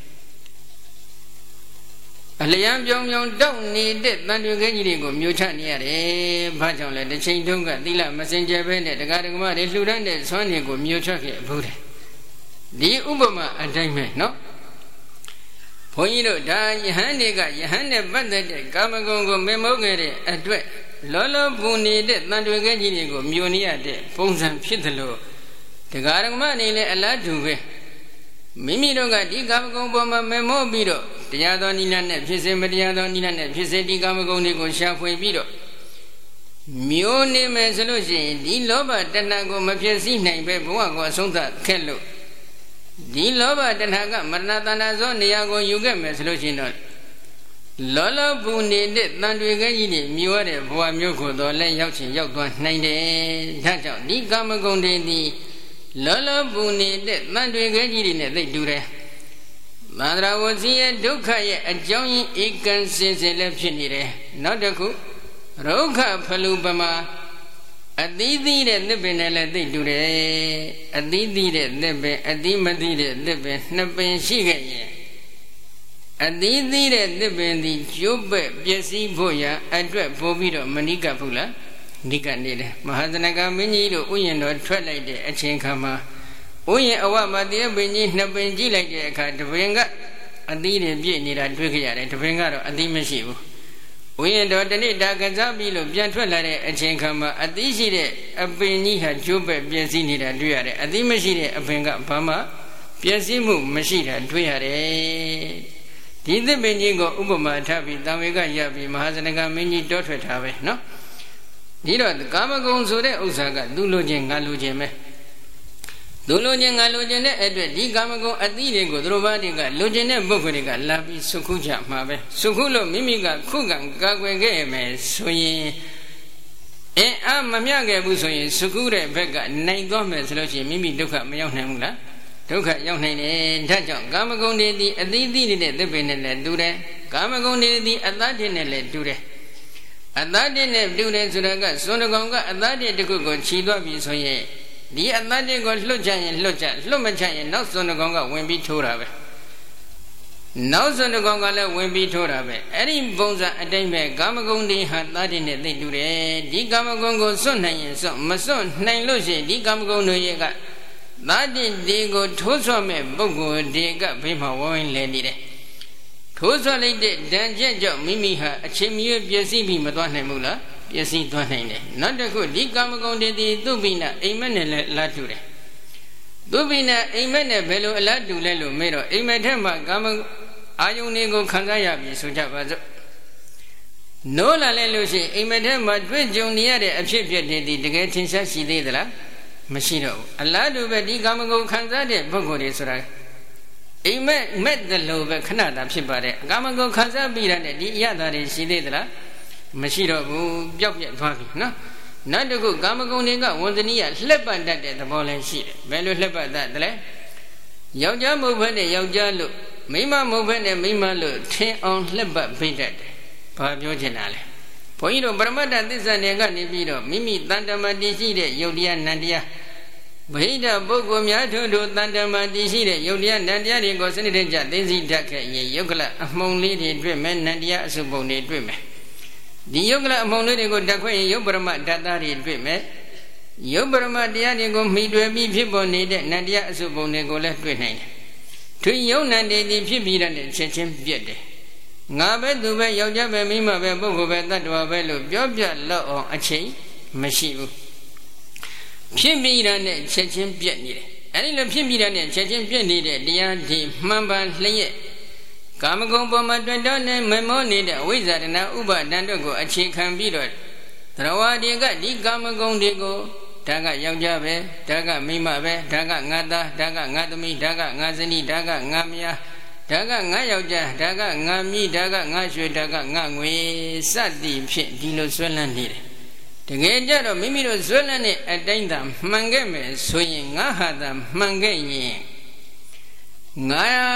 အလျံပြောင်းပြောင်းတောက်နေတဲ့တန်တွေခဲကြီးတွေကိုမျိုးချနေရတယ်ဘာကြောင့်လဲတချိန်တုန်းကသီလမစင်ကြယ်ဘဲနဲ့တရားဓမ္မတွေလှူဒန်းတဲ့ဆွမ်းတွေကိုမျိုးချခဲ့ဘူးတယ်ဒီဥပမာအတိုင်းပဲနော်ဘုန်းကြီးတို့ဒါယဟန်တွေကယဟန်နဲ့ပတ်သက်တဲ့ကာမဂုဏ်ကိုမေမိုးခဲ့တဲ့အတွက်လောလောပူနေတဲ့တန်တွေခဲကြီးတွေကိုမျိုးနေရတဲ့ပုံစံဖြစ်တယ်လို့တရားဓမ္မအနေနဲ့အလားတူပဲမိမိတို့ကဒီကာမဂုဏ်ပေါ်မှာမေမိုးပြီးတော့တရားတော်နိလနဲ့ဖြစ်စေမတရားတော်နိလနဲ့ဖြစ်စေဒီကာမဂုဏ်တွေကိုရှာဖွေပြီးတော့မျိုးနေမယ်ဆိုလို့ရှိရင်ဒီလောဘတဏှာကိုမဖြစ်စည်းနိုင်ပဲဘဝကိုအဆုံးသတ်ခဲ့လို့ဒီလောဘတဏှာကမရဏတဏှာသောနေရာကိုယူခဲ့မယ်ဆိုလို့ရှိရင်တော့လောလောပူနေတဲ့တန်တွေခဲကြီးတွေမြွားတဲ့ဘဝမျိုးကိုတော့လည်းရောက်ချင်ရောက်သွားနိုင်တယ်ဒါကြောင့်ဒီကာမဂုဏ်တွေဒီလောလောပူနေတဲ့တန်တွေခဲကြီးတွေနဲ့သိတူတယ်သန္တရာဝစီရဲ့ဒုက္ခရဲ့အကြောင်းရင်းဧကံစင်စစ်လည်းဖြစ်နေတယ်နောက်တစ်ခုရုက္ခဖလူပမာအသီးသီးတဲ့သစ်ပင်နဲ့လည်းသိတူတယ်အသီးသီးတဲ့သစ်ပင်အသီးမသီးတဲ့သစ်ပင်နှစ်ပင်ရှိခဲ့ရင်အသီးသီးတဲ့သစ်ပင်ဒီကျိုးပဲ့ပျက်စီးဖို့ရအတွက်ပို့ပြီးတော့မနိကဘူးလားနိကနေတယ်မဟာသနကမင်းကြီးတို့ဥယျာဉ်တော်ထွက်လိုက်တဲ့အချိန်ခါမှာဥယျာဉ်အဝမတရားပင်ကြီးနှစ်ပင်ကြည့်လိုက်တဲ့အခါတပင်ကအသီးတွေပြည့်နေတာတွေ့ခဲ့ရတယ်တပင်ကတော့အသီးမရှိဘူးဝိညာဉ်တော်တနေ့တာကစားပြီးလို့ပြန်ထွက်လာတဲ့အချိန်ခါမှာအသီးရှိတဲ့အပင်ကြီးဟာကျိုးပဲ့ပျက်စီးနေတာတွေ့ရတယ်အသီးမရှိတဲ့အပင်ကဘာမှပျက်စီးမှုမရှိတာတွေ့ရတယ်ဒီသစ်ပင်ကြီးကိုဥပမာထားပြီးတံဝေကရပြီးမဟာစနကမင်းကြီးတောထွက်ထားပဲနော်ဒီတော့ကာမဂုဏ်ဆိုတဲ့ဥစ္စာကသူလိုခြင်းငါလိုခြင်းပဲသူလိုခြင်းငါလိုခြင်းတဲ့အတွက်ဒီကာမဂုဏ်အသီးတွေကိုသူတို့ဘာတွေကလိုခြင်းတဲ့ပုဂ္ဂိုလ်တွေကလာပြီးစုခုကြမှာပဲစုခုလို့မိမိကခုခံကာကွယ်ခဲ့ရမယ်ဆိုရင်အားမမျှခဲ့ဘူးဆိုရင်စုခုတဲ့ဘက်ကနိုင်သွားမယ်ဆိုလို့ရှိရင်မိမိဒုက္ခမရောက်နိုင်ဘူးလားဒုက္ခရောက်နိုင်တယ်ဒါကြောင့်ကာမဂုဏ်တွေဒီအသီးသီးနေတဲ့သစ်ပင်နဲ့လည်းတူတယ်ကာမဂုဏ်တွေဒီအတ္တတွေနဲ့လည်းတူတယ်အတ္တတွေနဲ့တူတယ်ဆိုတာကစွန်းတကောင်ကအတ္တတွေတစ်ခုကိုခြီးသွားပြီဆိုရင်ဒီအတ္တတွေကိုလွတ်ချရင်လွတ်ချလွတ်မချရင်နောက်စွန်းတကောင်ကဝင်ပြီးထိုးတာပဲနောက်စွန်းတကောင်ကလည်းဝင်ပြီးထိုးတာပဲအဲ့ဒီပုံစံအတိုင်းပဲကာမဂုဏ်တွေဟာတတ်တဲ့နဲ့သိတူတယ်ဒီကာမဂုဏ်ကိုစွန့်နိုင်ရင်စွန့်မစွန့်နိုင်လို့ရှိရင်ဒီကာမဂုဏ်တွေရဲ့ကတတ်တဲ့တွေကိုထိုးဆွမဲ့ပုဂ္ဂိုလ်တွေကဘေးမှာဝိုင်းလဲနေတယ်ထိုးဆွလိုက်တဲ့ဒဏ်ချက်ကြောင့်မိမိဟာအချိန်မရွေးပျက်စီးပြီးမသွားနိုင်ဘူးလားပျက်စီးသွားနိုင်တယ်နောက်တစ်ခုဒီကာမဂုဏ်တွေဒီသူပိနအိမ်မက်နဲ့လည်းအလားတူတယ်သူပိနအိမ်မက်နဲ့ဘယ်လိုအလားတူလဲလို့မေးတော့အိမ်မက်ထက်မှာကာမအာယုန်တွေကိုခံစားရပြီဆိုကြပါစို့နိုးလာလဲလို့ရှိရင်အိမ်မက်ထက်မှာတွေ့ကြုံနေရတဲ့အဖြစ်အပျက်တွေဒီတကယ်ထင်ရှားရှိသေးသလားမရှိတော့ဘူးအလားတူပဲဒီကာမဂုဏ်ခံစားတဲ့ပုဂ္ဂိုလ်တွေဆိုတာအိမ်မက်တယ်လို့ပဲခဏတာဖြစ်ပါတယ်ကာမဂုဏ်ခံစားပြီးတဲ့ဒီအရသာတွေရှိသေးသလားမရှိတော့ဘူးပျောက်ပြက်သွားပြီနော်နောက်တစ်ခုကာမဂုဏ်တွေကဝန်ဇနီးကလှက်ပတ်တတ်တဲ့သဘောလည်းရှိတယ်ဘယ်လိုလှက်ပတ်တတ်တယ်လဲယောက်ျားမဟုတ်ဘဲနဲ့ယောက်ျားလို့မိန်းမမဟုတ်ဘဲနဲ့မိန်းမလို့ထင်အောင်လှက်ပတ်ပေးတတ်တယ်ဘာပြောချင်တာလဲဘုန်းကြီးတို့ပရမတ္တသစ္စာနယ်ကနေပြီးတော့မိမိတန်တမတည်ရှိတဲ့ယုတ်တရားနံတရားဗဟိတပုဂ္ဂိုလ်များတို့တန်တမတည်ရှိတဲ့ယုတ်တရားနံတရားတွေကိုစနစ်တကျသိသိတတ်ခဲ့ရင်ယုတ်ကလအမှုန်လေးတွေတွေ့မယ်နံတရားအစုပုံတွေတွေ့မယ်ဒီယုတ်ကလအမှုန်လေးတွေကိုတက်ခွင့်ရင်ယုတ်ပရမဓာတ်သားတွေတွေ့မယ်ယုတ်ပရမတရားတွေကိုမှီတွယ်ပြီးဖြစ်ပေါ်နေတဲ့နံတရားအစုပုံတွေကိုလည်းတွေ့နိုင်တယ်သူယုတ်နံတွေဒီဖြစ်ပြီးတဲ့ချက်ချင်းပြတ်တယ်ငါပဲသူပဲယောက်ျားပဲမိန်းမပဲပုဂ္ဂိုလ်ပဲတ attva ပဲလို့ပြောပြလောက်အောင်အချိန်မရှိဘူးဖြစ်ပြီးတဲ့ချက်ချင်းပြတ်နေတယ်အဲဒီလိုဖြစ်ပြီးတဲ့ချက်ချင်းပြတ်နေတဲ့တရားဒီမှန်ပါလျက်ကာမဂုဏ်ပေါ်မှာတွင်တော့နေမမောနေတဲ့အဝိဇ္ဇာတဏဥပါဒံတို့ကိုအခြေခံပြီးတော့သရဝတွေကဒီကာမဂုဏ်တွေကိုဒါကယောက်ျားပဲဒါကမိန်းမပဲဒါကငါသားဒါကငါသမီးဒါကငါဇနီးဒါကငါမယားဒါကငါယောက်ျားဒါကငါမြီးဒါကငါရွှေဒါကငါငွေစသည်ဖြင့်ဒီလိုဆွဲလန်းနေတယ်တကယ်ကြတော့မိမိတို့ဆွဲလန်းတဲ့အတိုင်းသာမှန်ခဲ့မယ်ဆိုရင်ငါဟာသာမှန်ခဲ့ရင်ငါ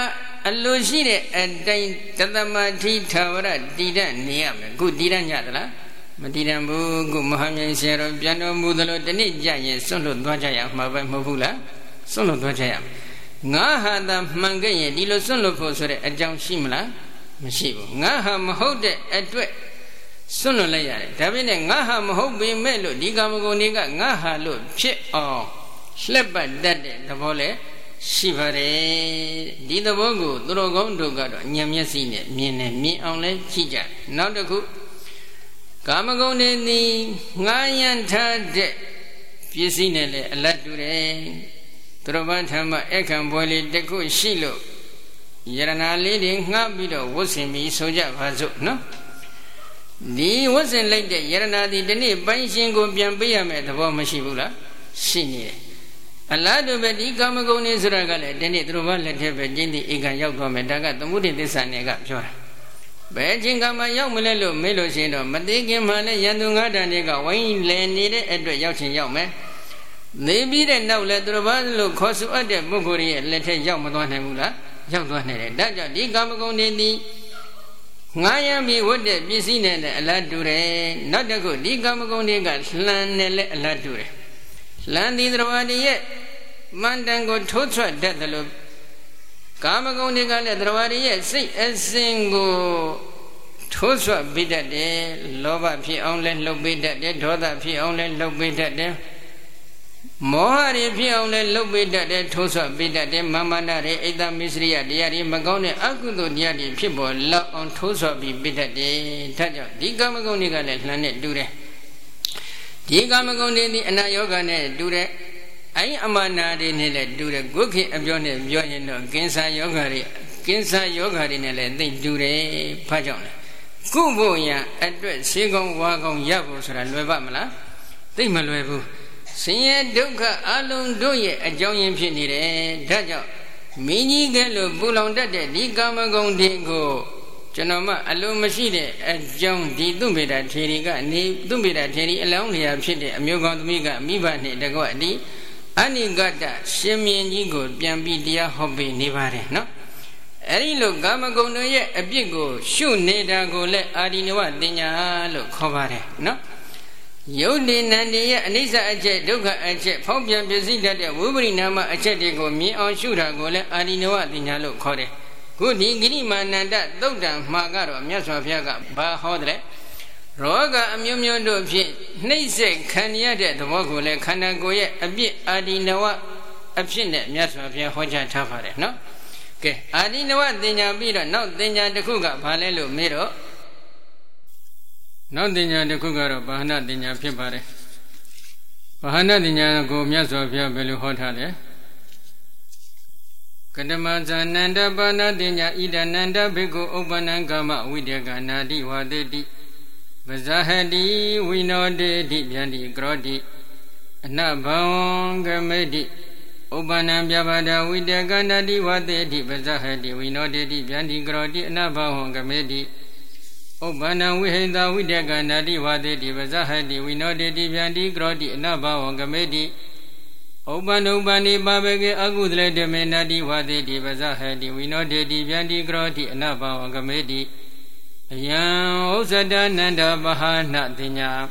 Alushire at Dine Tatamati Tawara Didan Niam, good Didan Yadala, Madidambu, good Mohammed Sierra, Piano Mudalo, the Nijaya, Solo Dwajaya, Mava Mavula, Solo Dwajaya. Ngaha the Mangay, Dilo Solo Posore at Jam Shimla, Mashibu, Ngaha Mahode at Dwe, Sono Layare, Davine Ngaha Mahobi Melo, Digamago Niga, Ngaha Lo, Chip or Schlepper Daddy, the Vole. Shivare, Didabogu, Drogondo Gado, Nyamyasine, Mine, me only Chija, not a good Kamagone, Ngayan Tade, Pisinele, Lature, Trobantama, Ekamboli, Deku, Shilo, Yarana leading Habido, wasn't me soja vazo, no? The wasn't like the Yarana, the Dene, Baishingo, Biambia, the Bomashibula, Sini. Allah do be Gamago Nizragale, then it drove let have a jindy Igan Yogome Daga, the Moody Desanega, Jora. Bejingama Yamelo, Melosino, Madigi Male, Yandunga, Nega, Wayne Lane needed Edward Yachin Yome. They beat and now let Robalo Cosu Ade Buguri, let Yamadona, Yamadone, Daja, the Gamago Nindi. Ngayami would be seen at Ladure, not a good, the Gamago Nega, Slanele Ladure. Landi Dravadi Mandango Totra Deathalo Kamago Nigala Dravadi, say a single Totra bidda de Lova P only look bidda de Doda P only look bidda de Mohari P only look bidda de Totra bidda de Mamanare Eda Misria Diari Magone Akudo Diari people love on Totra be bidda de Taja Digamago Nigala Planet Dure. Digamagon the Anayoga ne do the I amana de Nele do the Guki Abione Biono, Gensa Yogari, Gensa Yogari Nele, they do the Pajon. Kuboya address Sigon Wagon Yabos and Levamala, they Malwebu. Sing Duka Alun Doye, a Joyan Pinide, Daja, Mini Gallo Bulon Dade, Digamagon Dingo. Janoma, Alum Machine, a John di Dumbida Teriga, Ni Dumbida Teri, alone here, Pity, Amugon Miga, Mibani, the Guadi, Anigata, Shemian Yigo, Biambi, dear hobby, Nivare, no? Erilo Gamago no ye, a bigo, shoe neda go let Adinoa, Dina, look, Hovare, no? Yodin and the Anisa Ajet, Duka Ajet, Popian Bizida, Wubri Nama Achetigo, me on shooter go let Adinoa, Dina, look, Kore. Good Giriman and that Dodan Magaro, Miasafiaga, Bahodre, Roga, Amundo, Nase, Kanyade, the Wogule, Kanagoye, a bit Adinawa, a pinet, Miasafia, Hoja Tafare, no? Okay, Adinawa, Dina Bida, not Dina de Kuga, Palelo, Miro, not Dina de Kugaro, Bahana Dina Pipare, Bahana Dina go Miasafia, Belu Hotale. Kadamaza Nanda Bana Dinya Ida Nanda Bigo Obanangama Widaga Nadi Wadedi Bazahadi Winode Di Yandi Grodi Nabanga Medi Obanam Yabada Widaga Nadi Wadedi Bazahadi Winode Di Yandi Grodi Nabanga Medi Obana Wihenda Widaga Nadi Wadedi Bazahadi Winode Di Yandi Grodi Nabanga Medi Obano Bani Babege Agudle de Menadi Wadi Bazahadi, we know the Diviandi Groti and Naba Gamedi. Yan Osada Nanda Bahana Dinya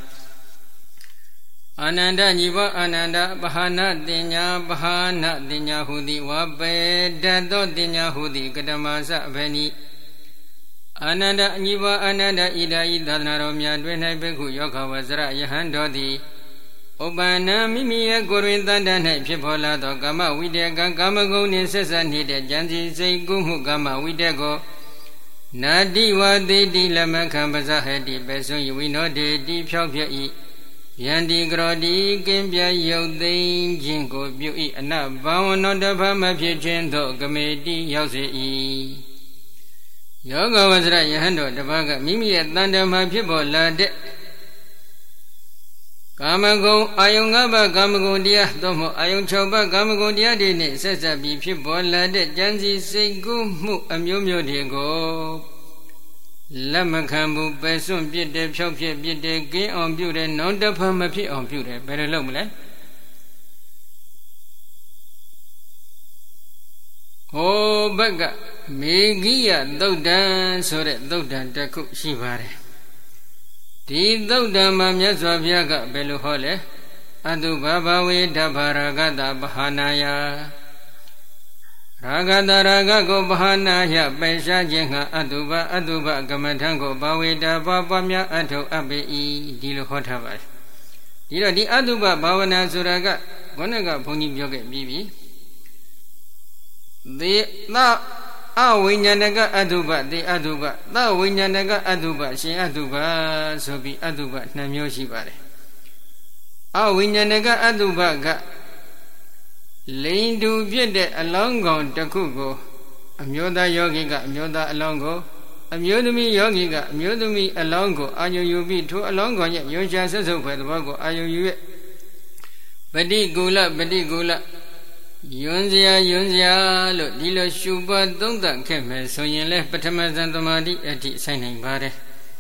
Ananda Niva Ananda Bahana Dinya Hudi Wabe Dado Dinya Hudi Kadamaza Veni Ananda Niva Ananda Ida Ida Naromia Dwena Beku Yoka Wazra Yahandodi Obana Mimia Gorinda Dana Pipola Gama Widega Gamago Necessa needed Janzi Say Gumu Gama Widego Nadi Wadi Di Lama Kambazahadi Beso we know the deep shop ye Yandi Grodi Gambia Yodin Jingo Beauty and now bound on the Bama Piagendo Gamedi Yose Yoga was right Yahando the Baga Mimi at Nanda my people lad Gamago, Ayungaba, Gamago dia, Domo, Ayung Choba, Gamago dia dini, Sesa be people lade, Janzi say Gumu, Amumio Diego Lamakambu, Besum, Biede, Chopia, Biede, Gay on Beauty, non the Pamapi on Beauty, very long. Oh, Baga. မေဂိယသုတ်တံဆိုတဲ့သုတ်တံတစ်ခုရှိပါတယ်ဒီသုတ်တံမှာမြတ်စွာဘုရားကဘယ်လိုဟောလဲအတုဘဘဝေဓဗ္ဗရာဂတပဟာနာယရာဂတရာဂကိုပဟာနာယပယ်ရှားခြင်းကအတုဘကမ္မထံကိုဘဝေတပွားများအထုအပ်ပေ၏ဒီလိုဟောထားပါတယ်ဒီတော့ဒီအတုဘဘာဝနာဆိုတာကခေါင်းကဘုန်းကြီးပြောခဲ့ပြီးပြီသေသအဝိညာဏကအတုပသေအတုပသဝိညာဏကအတုပရှင်အတုပဆိုပြီးအတုပ2မျိုးရှိပါတယ်အဝိညာဏကအတုပကလိန်တူဖြစ်တဲ့အလောင်းကောင်တစ်ခုကိုအမျိုးသားယောဂီကအမျိုးသားအလောင်းကိုအမျိုးသမီးယောဂီကအမျိုးသမီးအလောင်းကိုအာယုံယူပြီးထိုအလောင်းကောင်ရဲ့ယွန်ရှာဆက်စုပ်ဖွယ်သဘောကိုအာယုံယူရဲ့ပฏิကူလယွန်းစရာလို့ဒီလိုရှုပွားသုံးသပ်ခဲ့မယ်ဆိုရင်လဲပထမဇန်သမာဓိအထိဆိုင်နိုင်ပါတယ်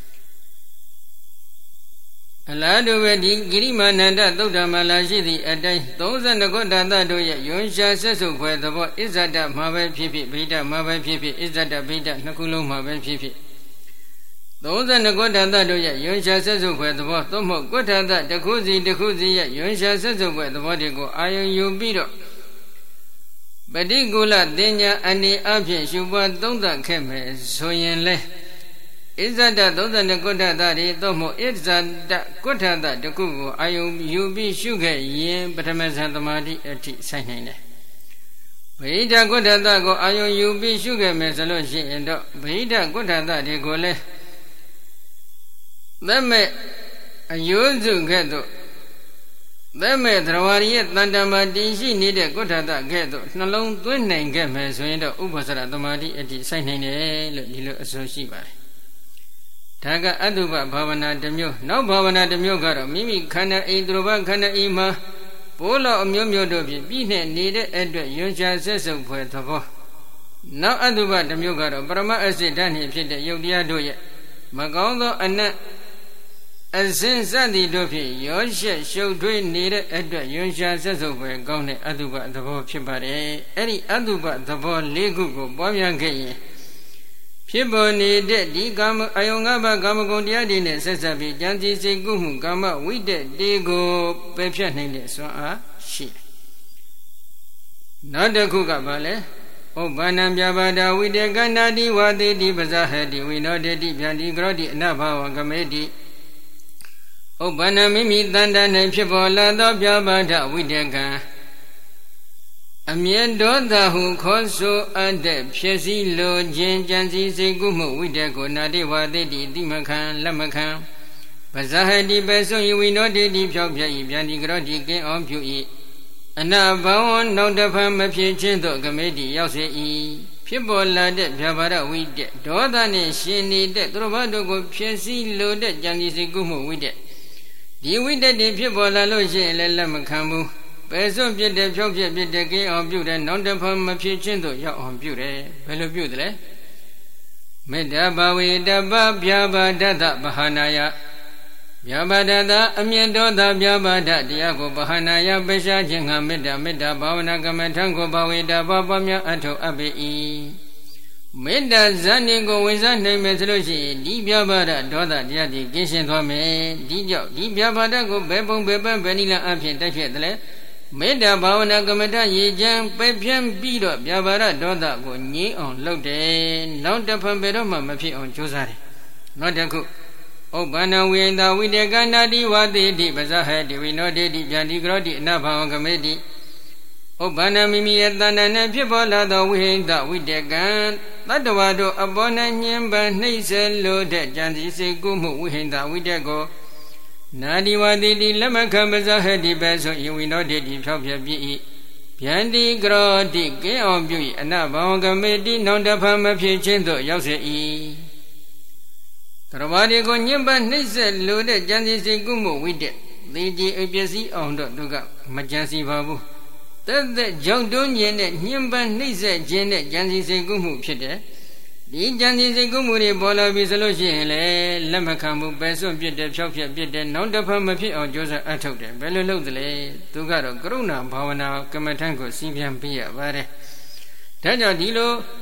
အလားတူပဲဒီဂိရိမာနန္ဒသုတ်တံမှာလာရှိသည့်အတိုင်း32ခုဓာတ်တို့ရဲ့ယွန်းရှာဆက်စုပ်ဖွယ်သဘောအစ္ဆဒမှာပဲဖြစ်ဖြစ်ဗိဒမှာပဲဖြစ်ဖြစ်အစ္ဆဒဗိဒနှစ်ခုလုံးမှာပဲဖြစ်ဖြစ်32ခုဓာတ်တို့ရဲ့ယွန်းရှာဆက်စုပ်ဖွယ်သဘောသို့မဟုတ်ကုဋ္ဌာတတစ်ခုစီရဲ့ယွန်းရှာဆက်စုပ်ဖွယ်သဘောတွေကိုအာယုံယူပြီးတော့ပฏิကူလတင်ညာအနေအဖြင့်ရှုပွားသုံးသပ်ခဲ့မယ်ဆိုရင်လဲဣဇဒ32ကုဋ္ဌာတတွေသို့မဟုတ်ဣဇဒကုဋ္ဌာတတစ်ခုကိုအာယုံယူပြီးရှုခဲ့ရင်ပထမဇန်သမာဓိအထိဆိုင်နိုင်တယ်ဗိဓကုဋ္ဌာတကိုအာယုံယူပြီးရှုခဲ့မယ်ဆိုလို့ရှိရင်တော့ဗိဓကုဋ္ဌာတတွေကိုလဲသက်မဲ့အယုစုကဲ့သို့သက်မဲ့သရဝရီရဲ့တန်တမာတည်ရှိနေတဲ့ကုဋ္ဌာတကဲ့သို့နှလုံးသွင်းနိုင်ခဲ့မယ်ဆိုရင်တော့ဥပ္ပစရသမာဓိအထိဆိုင်နိုင်တယ်လို့ဒီလိုအဆိုရှိပါတယ်ဒါကအတုပဘာဝနာတစ်မျိုးနောက်ဘာဝနာတစ်မျိုးကတော့မိမိခန္ဓာအိမ်သူတော်ဘာခန္ဓာအိမ်မှာပိုးလောက်အမျိုးမျိုးတို့ဖြင့်ပြည့်နဲ့နေတဲ့အတွက်ယွန်းရှာဆက်စုပ်ဖွယ်သဘောနောက်အတုပတစ်မျိုးကတော့ပရမအစစ်ဓာတ်နှင့်ဖြစ်တဲ့ယုတ်တရားတို့ရဲ့မကောင်းသောအနတ်အစဉ်စသည်တို့ဖြင့်ရောရှက်ရှုပ်ထွေးနေတဲ့အတွက်ယွန်းရှာဆက်စုပ်ဖွယ်ကောင်းတဲ့အတုပသဘောဖြစ်ပါတယ်အဲ့ဒီအတုပသဘော၄ခုကိုပွားများခဲ့ရင်ဖြစ်ပေါ်နေတဲ့ဒီကာမအယုံ၅ပါးကာမဂုဏ်တရားတွေနဲ့ဆက်ဆက်ပြီးဉာဏ်စီစိတ်ကူးမှုကာမဝိတ္တတေကိုပယ်ဖြတ်နိုင်တဲ့စွမ်းအားရှိတယ်နောက်တစ်ခုကဘာလဲဥပ္ပန္နံပြပါဒဝိတေကန္နာတိဝတိတိပဇာဟတိဝိနောတေတိဗျံတိကရောတိအနဘာဝကမေတိဥပ္ပန္နမိမိတန်တ၌ဖြစ်ပေါ်လာသောပြပါဒဝိတေကံအမြဲဒေါသဟုခေါ်ဆိုအပ်တဲ့ဖြစ်စည်းလိုခြင်းကြံစည်စိတ်ကူးမှုဝိတေကိုနာတိဝတိတိတိမခံလက်မခံပဇာဟတိပဲဆိုယဝိနောတေတိဖြောက်ပြ၏ဗျံတိကရောတိကင်းအောင်ပြု၏အနဘဝနောက်တစ်ဖန်မဖြစ်ခြင်းသို့ကမေတိရောက်စေ၏ဖြစ်ပေါ်လာတဲ့ဗျာပါဒဝိတေဒေါသနှင့်ရှင်နေတဲ့သူတော်ဘာတို့ကိုဖြစ်စည်းလိုတဲ့ကြံစည်စိတ်ကူးမှုဝိတေဒီဝိတ္တတွေဖြစ်ပေါ်လာလို့ရှိရင်လည်းလက်မခံဘူးပဲစွန့်ပြတဲ့ဖြောက်ပြပြတဲ့ကင်းအောင်ပြုတယ်နောက်တစ်ဖန်မဖြစ်ချင်းတို့ရောက်အောင်ပြုတယ်ဘယ်လိုပြုတယ်လဲမေတ္တာဘာဝေတပဗျာပါဒတဗဟာနာယဗျာပါဒတအမြင့်တော်သာဗျာပါဒတရားကိုဗဟာနာယပရှားခြင်းငါမေတ္တာဘာဝနာကမ္မထံကိုဘာဝေတပပမြအထုအပ်ပေ၏မေတ္တာဇန်နေကိုဝင်စားနိုင်မယ်ဆိုလို့ရှိရင်ဒီဗျာပါဒဒေါသတရားတွေကင်းရှင်းသွားမယ်ဒီကြောင့်ဒီဗျာပါဒကိုဘယ်ပုံဘယ်ပန်းဘယ်နည်းလမ်းအဖြစ်တိုက်ဖြစ်တယ်လဲမေတ္တာဘာဝနာကမ္မထရေချမ်းပဲ့ဖြန်းပြီးတော့ဗျာပါဒဒေါသကိုငြိမ်းအောင်လုပ်တယ်နောက်တစ်ဖန်ဘယ်တော့မှမဖြစ်အောင်ကြိုးစားတယ်နောက်တစ်ခုဥပ္ပန္နဝိန္ဒဝိတေကန္နာတိဝတိတိပဇာဟတိဝိနောတေတိဗျံတိကရောတိအနဘာဝကမေတိဥပ္ပန္နမိမိရဲ့တဏ္ဍာနဲ့ဖြစ်ပေါ်လာသောဝိဟိန္ဒဝိတေကံတတ္တဝါတို့အပေါ်၌ညှင်းပန်းနှိမ့်ဆက်လို့တဲ့ကြံစည်စိတ်ကူးမှုဝိဟိန္ဒဝိတေကိုနာဒီဝတိတိလက်မခံပဇာဟတိပဲဆိုယဝိနောတေတိဖြောက်ပြပြ၏ဗျံတိကရောတိကင်းအောင်ပြု၏အနဘာဝကမေတိနောင်တဖန်မဖြစ်ခြင်းသို့ရောက်စေ၏တရဝါဒီကိုညှဉ်းပန်းနှိမ့်ဆက်လို့တဲ့ကြံစည်စိတ်ကူးမှုဝိတက်သေကြည်အပျက်စီးအောင်တော့သူကမကြံစီပါဘူးသက်ကြောင့်တွန်းခြင်းနဲ့ညှဉ်းပန်းနှိမ့်ဆက်ခြင်းနဲ့ကြံစည်စိတ်ကူးမှုဖြစ်တယ်ဒီကြံစည်စိတ်ကူးမှုတွေပေါ်လာပြီဆိုလို့ရှိရင်လေလက်မခံဘူးပဲစွန့်ပြစ်တယ်ဖြောက်ပြက်ပြစ်တယ်နောက်တစ်ဖက်မဖြစ်အောင်ကြိုးစားအထုတ်တယ်ဘယ်လိုလုပ်သလဲသူကတော့ကရုဏာဘာဝနာကမ္မထံကိုစီးပြန်ပြရပါတယ်ဒါကြောင့်ဒီလို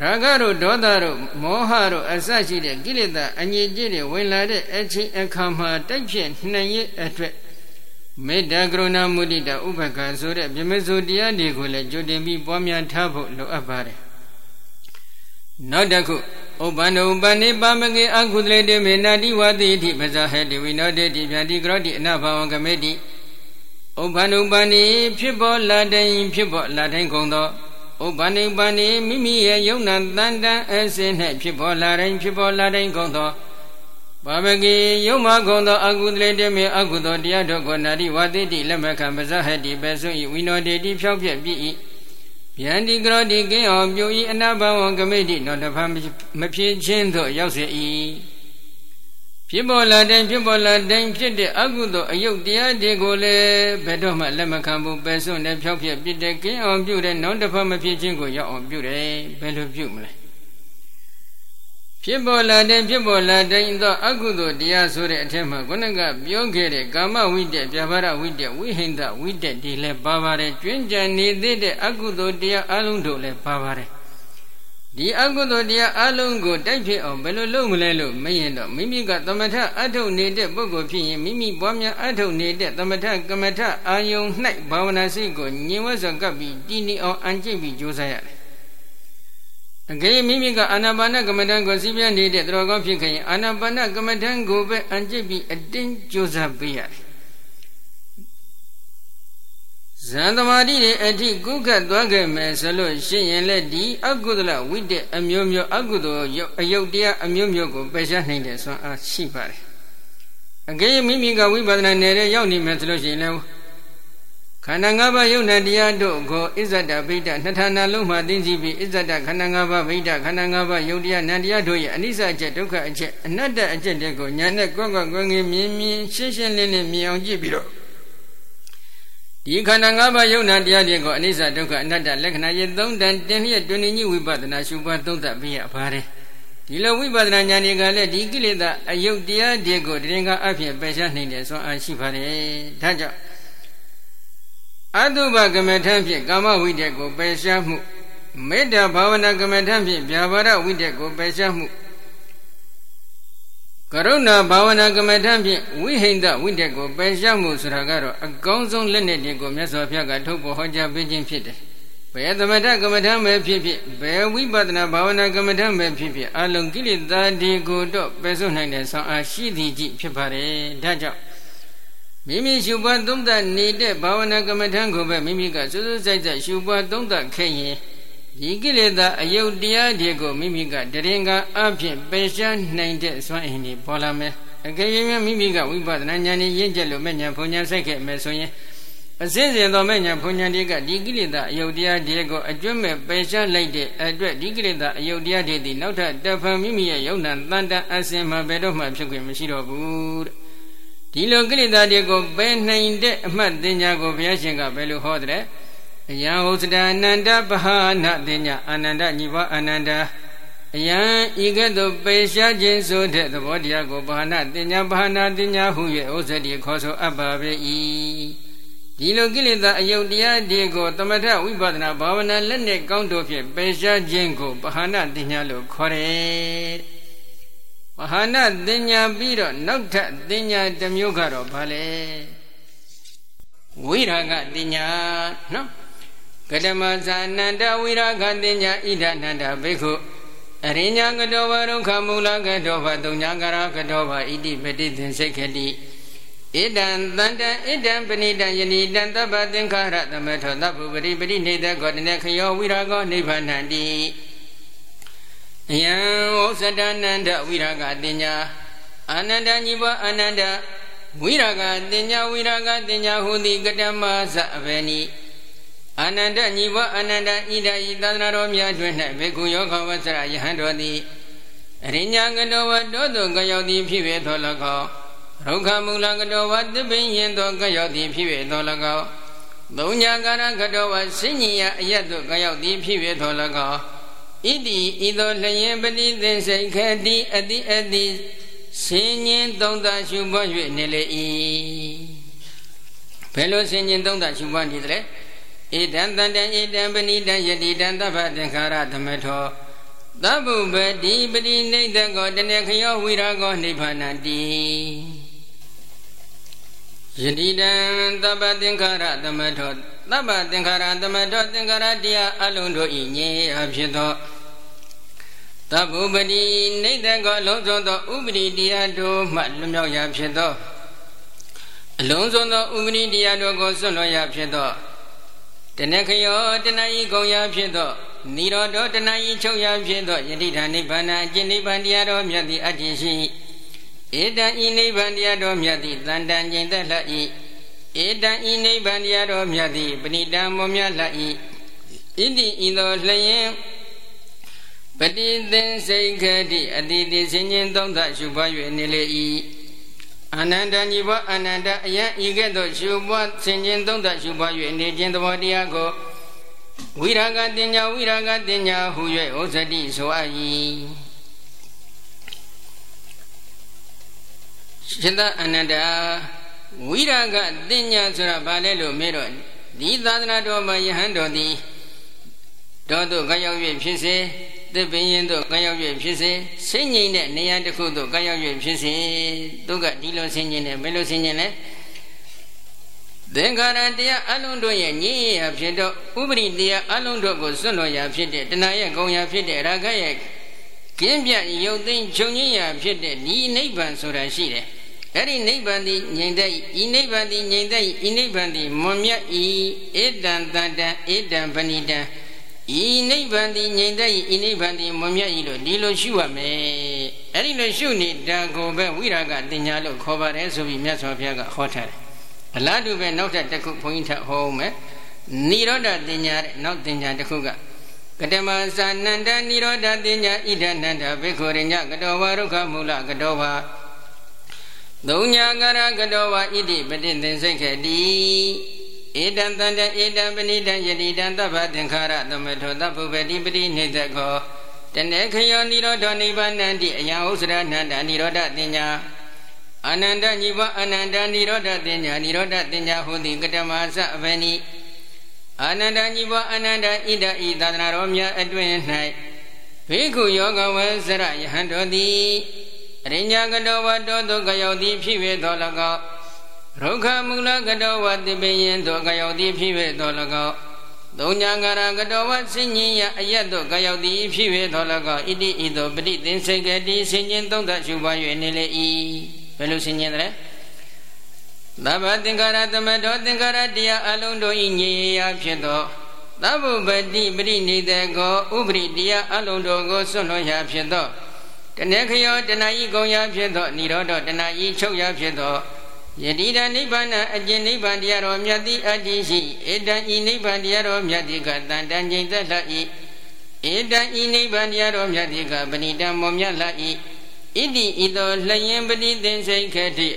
Ragaro, Dodaro, Moharo, Asashi, Gilida, Anyidi, Winlade, Echi, and Kama, Tachi, Naye, Etwe. Medagrona Mudida, Ubaka, Zura, Bimezudia, Digula, Judemi, Bomian Tabo, Lo Abare. Nodaku, Obano, Bane, Bamagi, Agudre, de Menadi, Wadi, Bazahedi, we know the Digrodi, Nava, Gamedi. Obano Bani, Pibo, Laden, Pibo, Laden Gondo. Obani Bani, Mimi, Yona, Danda, Essen, Pibo, Laden Gondo. Babagi, Yoma Gondo, Agudre, de Me, Agudo, Diado, Gonadi, Wadi, Lamaka, Bazahedi, Bezu, we know the deep shop, be. Yandi Grodi, Gay of Yui, and Naba, Gamedi, not a Mapi Gendo, Yose. People Laden, Pide, Agudo, Ayudia, de Gole, Bedoma, Lamacambo, Beson, and Pia, Bide, King of Butte, not the Pamapi Jingo, Yaw Butte, Bello Bumle. People Laden, the Agudo, Diasure, Tema, Gonaga, Biogere, Gamma, we did, Javara, we did, we hinda, we did, Dile Bavare, Ginger, Nede, Agudo, dear Alundo, Le Bavare. The Agudo, dear Alungo, Dapi, or Bello Mulelo, Mayendo, Mimi got the matter, I don't need it, Bogopi, Mimi, Bomia, I don't need it, the matter, Gamata, Ayon, Night, Bavana Sigo, Niwas or Gabi, Dini or Anjibi, Josiah. Again, Mimiga Anabana Gamadango Sibia needed Rogopica, Anabana Gamadango, Anjibi, a din Josabia. Sandamadi, a tea Guga Dwagam, Salo, she and Lady, Agudla, with the Amumio Agudo, Ayodia, Amumio, Besha needed, so as cheaper. Again, Mimiga Wibana Nere, Yoni Metalogi. Kanangaba Yunadia go Izada Vita, Natana Luma Dinzibi, Izada Kanangaba Vita, Kanangaba Yudia, Nadia Doya, Anisa Jetoka, another Ajedego, Yana Goga Gongi, Mimi, Shishan Lini, Miao Jibiro. The Kanangaba Yunadia Diego, Anisa Doka, another Lekana, don't then here doing you with Badana, Suba, don't that be a party. Dilo Wibadana Gale, Digilida, Ayudia Diego, Dringa Apia, Besha Nina, so I shipare, Taja. Aduba Gamatampi, Gama Widego, Beshamu, Meda Bavana Gamatampi, Biavara Widego, Beshamu, Corona Bavana Gamatampi, we hinda Widego, Beshamu Suragaro, a gonzon lenedigo, Mesopiaga, Topo Hoja, Beijing Pit. Where the Matagamatame Pipi, where we badna Bavana Gamatame Pipi, Alungili, that digo, Besonine, so I see the Jeep Pipare, Daja. Mimi Shuba don't that need Bavana Gamatango, Mimiga, so said that Shuba don't that Kay. Digilida, Ayodia Diego, Mimiga, Deringa, Apia, Besha, named Swahili, Polame. Again, Mimiga, we bought Nanyani, Yangelo, Mania, Ponya, Second, Messoye. A season of Mania, Ponya Diga, Digilida, Ayodia Diego, a German Besha lady, a dread Digilida, Ayodia Didi, not a Dapa Mimia, Yona, Landa, Asema, Bedoma, Pilgrim, Shiro, good. Dilo Gilida Diego, Ben named Madinago, Viashinga, Belu Hodre, Yahosda, Nanda, Bahana, Dinya, Ananda, Niva, Ananda, Yan, Igado, Besha, Jinso, the Bodiago, Bahana, Dinya, who you also did Coso Ababe. Dilo Gilida, Ayodia, Diego, Tomata, we bought na Bavana, Lene, Gondofia, Besha, Jingo, Bahana, Dinyalo, Kore. Mahana Dinya Biro, Nokta Dinya Demugaro, Pale Viraga Dinya, no Kadamaza Nanda Viraga Dinya Ida Nanda Beku Arinya Gadova, Kamula Gadova, Dunyagara Gadova, Idi Bedid and Sekedi Idan Danda, Idan Benida Yeni, Danda Badinkara, the method that would be Nida Godinakayo, Virago, Nivanandi. Yang Osadananda Viraga Dinya Ananda Niva Ananda Viraga Dinya Hudi Gadama Zaveni Ananda Niva Ananda Ida Idana Romia Dwena Bekuyoka Vasara Yahandodi Rinya Gadova Dodo Gayodi Pive Tolago Roka Mula Gadova the Binyendo Gayodi Pive Tolago Dunya Gara Gadova Sinia Yadu Gayodi Pive Tolago Idi Ido Layabadi then say Kadi at the singing don't that you want you Nele Fellow singing don't that you want it. Idan Benida Yedi Danda Badankara the Meto Tabu badi badi nida go tenekyo wira go nibbanati Yadidan taba tinkara tamato Taba tinkara tamato tinkara dia alundo inye abhito Tabu badi nida go lonzondo ubri dia do malumyo yabhito Lonzondo ubri dia do go sono yabhito Tenekyo tenayi go yabhito Nirodo tenayi chow yabhito Yadida nibbana jinibbandiya do myati adishi Edan inibbandiya do myati tandan jinda lai Edan inibbandiya do myati panidan momya lai Idi ido layin Pati den saikati aditi sinyin tongta shubha yue nile i Ananda nipa ananda ayan iketo shubha sinyin tongta shubha yue nijin tawadiya ko Wiraga tinya hu yue osati so ayi Shita ananda Wiraga tinya sura bale lo mero Di tadana do ma yahan do di Do do kaya yue phise The Benyendo Gayawi Pise, singing that Neandakudo Gayawi Pise, Duga Dilo singing and Melo singing it. Then Garantia Alundoya, Ye Apiedo, Ubri dia Alundo Gosonoya Pite, Denaya Goya Pite, Ragaya, Kimbia, Yodin, Jonia Pite, Ni Neighbor Sorashide. Every neighbor the Yendai, Inebandi, Yendai, Inebandi, Momia E, Edan Dada, Edan Vanida. Inibandi Yendai, Inibandi, Momia Ilo, Dilo Shuame, Erino Shuni, Dago, Wiraga, Dinalo, Cover, Esobi, Masopiaga, Hotel. A lad of a note at the cook point at home, Niroda Dinya, not Dinya the Kuga. Kadama Sananda, Niroda Dinya, Ida Nanda, Bekorina, Gadova, Rukamula, Gadova. Donya Gara Gadova, Idi, but in the Zekadi. Edan Tanda, Edan Benida, Yedidan, Tabatinkara, the Meto, Tapu Bedibidi, Nidako, Tenekayo, Niroda, Nibanandi, Yausra, Nanda, Niroda, Dinya, Ananda, Niva, Ananda, Niroda, Dinya, Niroda, Dinya, Hudi, Gatamasa, Veni, Ananda, Niva, Ananda, Ida, Ida, Romia, Edwin Night, Viku Yoga, Wesera, Yahandodi, Rinya Gadova, Dodo, Gayodi, Pive, Dolago. Roka Mula Gadawa the Bayan do Gayodi Pive Dolago. Donyangara Gadawa Sinya Ayado Gayodi Pive Dolago. Idi Ido Bidi then Segadi Sinyan Donga Shubayu Nile E. Fellow Sinyan. Daba Dingara the Medo Dingara dia Alundo Inya Piedo. Dabu Badi Brini de go Ubri dia Alundo go Sonoya Piedo. Tenekayo Tenai Goya Piedo Nirodo Tenai Choya Piedo. Yadida Nibana, a Genibandiaro Myadi Adishi, Eda Inibandiaro Myadiga, Dandanjin Lai, Eda Inibandiaro Myadiga, Benida Momia Lai, Idi Ido Layan Bedi then say Kati,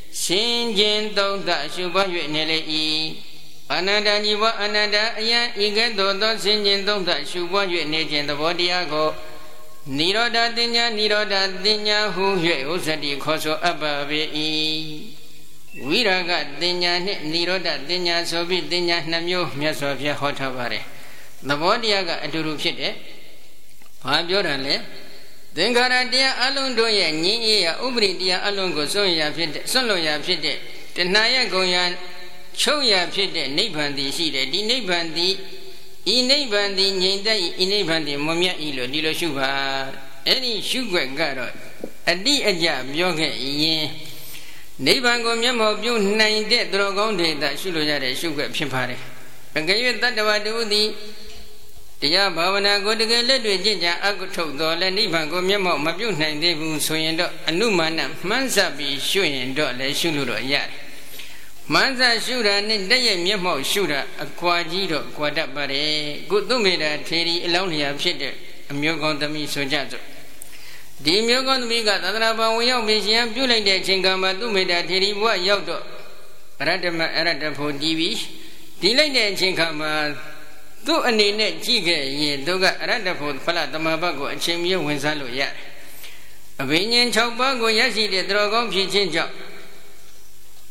Sinjin Doda Shuba Nele, Anada Niva Anada, Aya Igado, Sinjin Doda Shuba Nejin the Bodiago, Niroda Dinya, who Usadi Koso Ababe. Wiraga Dinya Niroda Dinya Sobi Dinya Namyo Myasovia Hotavare. The Bodiaga Adurupite Pabyorale Dengara dia Alundoya Nia Ubri dia Alungo Soya Pite Soloya Pite Tenaya Goyan Choya Pite Nibandi Side Di Nibandi Inebandi Yendai Inebandi Momia Ilo Dilo Shuba Any Sugar Garo Adi Aja Byoga Yen Nibango Myamo, you 9 dead dragon that Shuluja sugar pimpare. And gave you that about the Yabavana go to get led with Jinja, Agoto, and Nibango Myamo, Mabu 9 day wound soyendo, a new man, Mansabi, shooing dot, let Shulu yard. Mansa shooter, and day Myamo shooter, a quadjito, quadabare, good domida, Teddy, alone here, shitter, a mugon to me so jazo. The Myogon Miga, Adraba, we are busy and Pulling the Chingama to me that he was Yodo. Radama Arada for TV. Delay the Chingama. Do a net jigger, ye doga Arada for Palatamabago and Chimio Winsalo yet. A Vinian Chowbago Yashi, the Dragon Pichinja.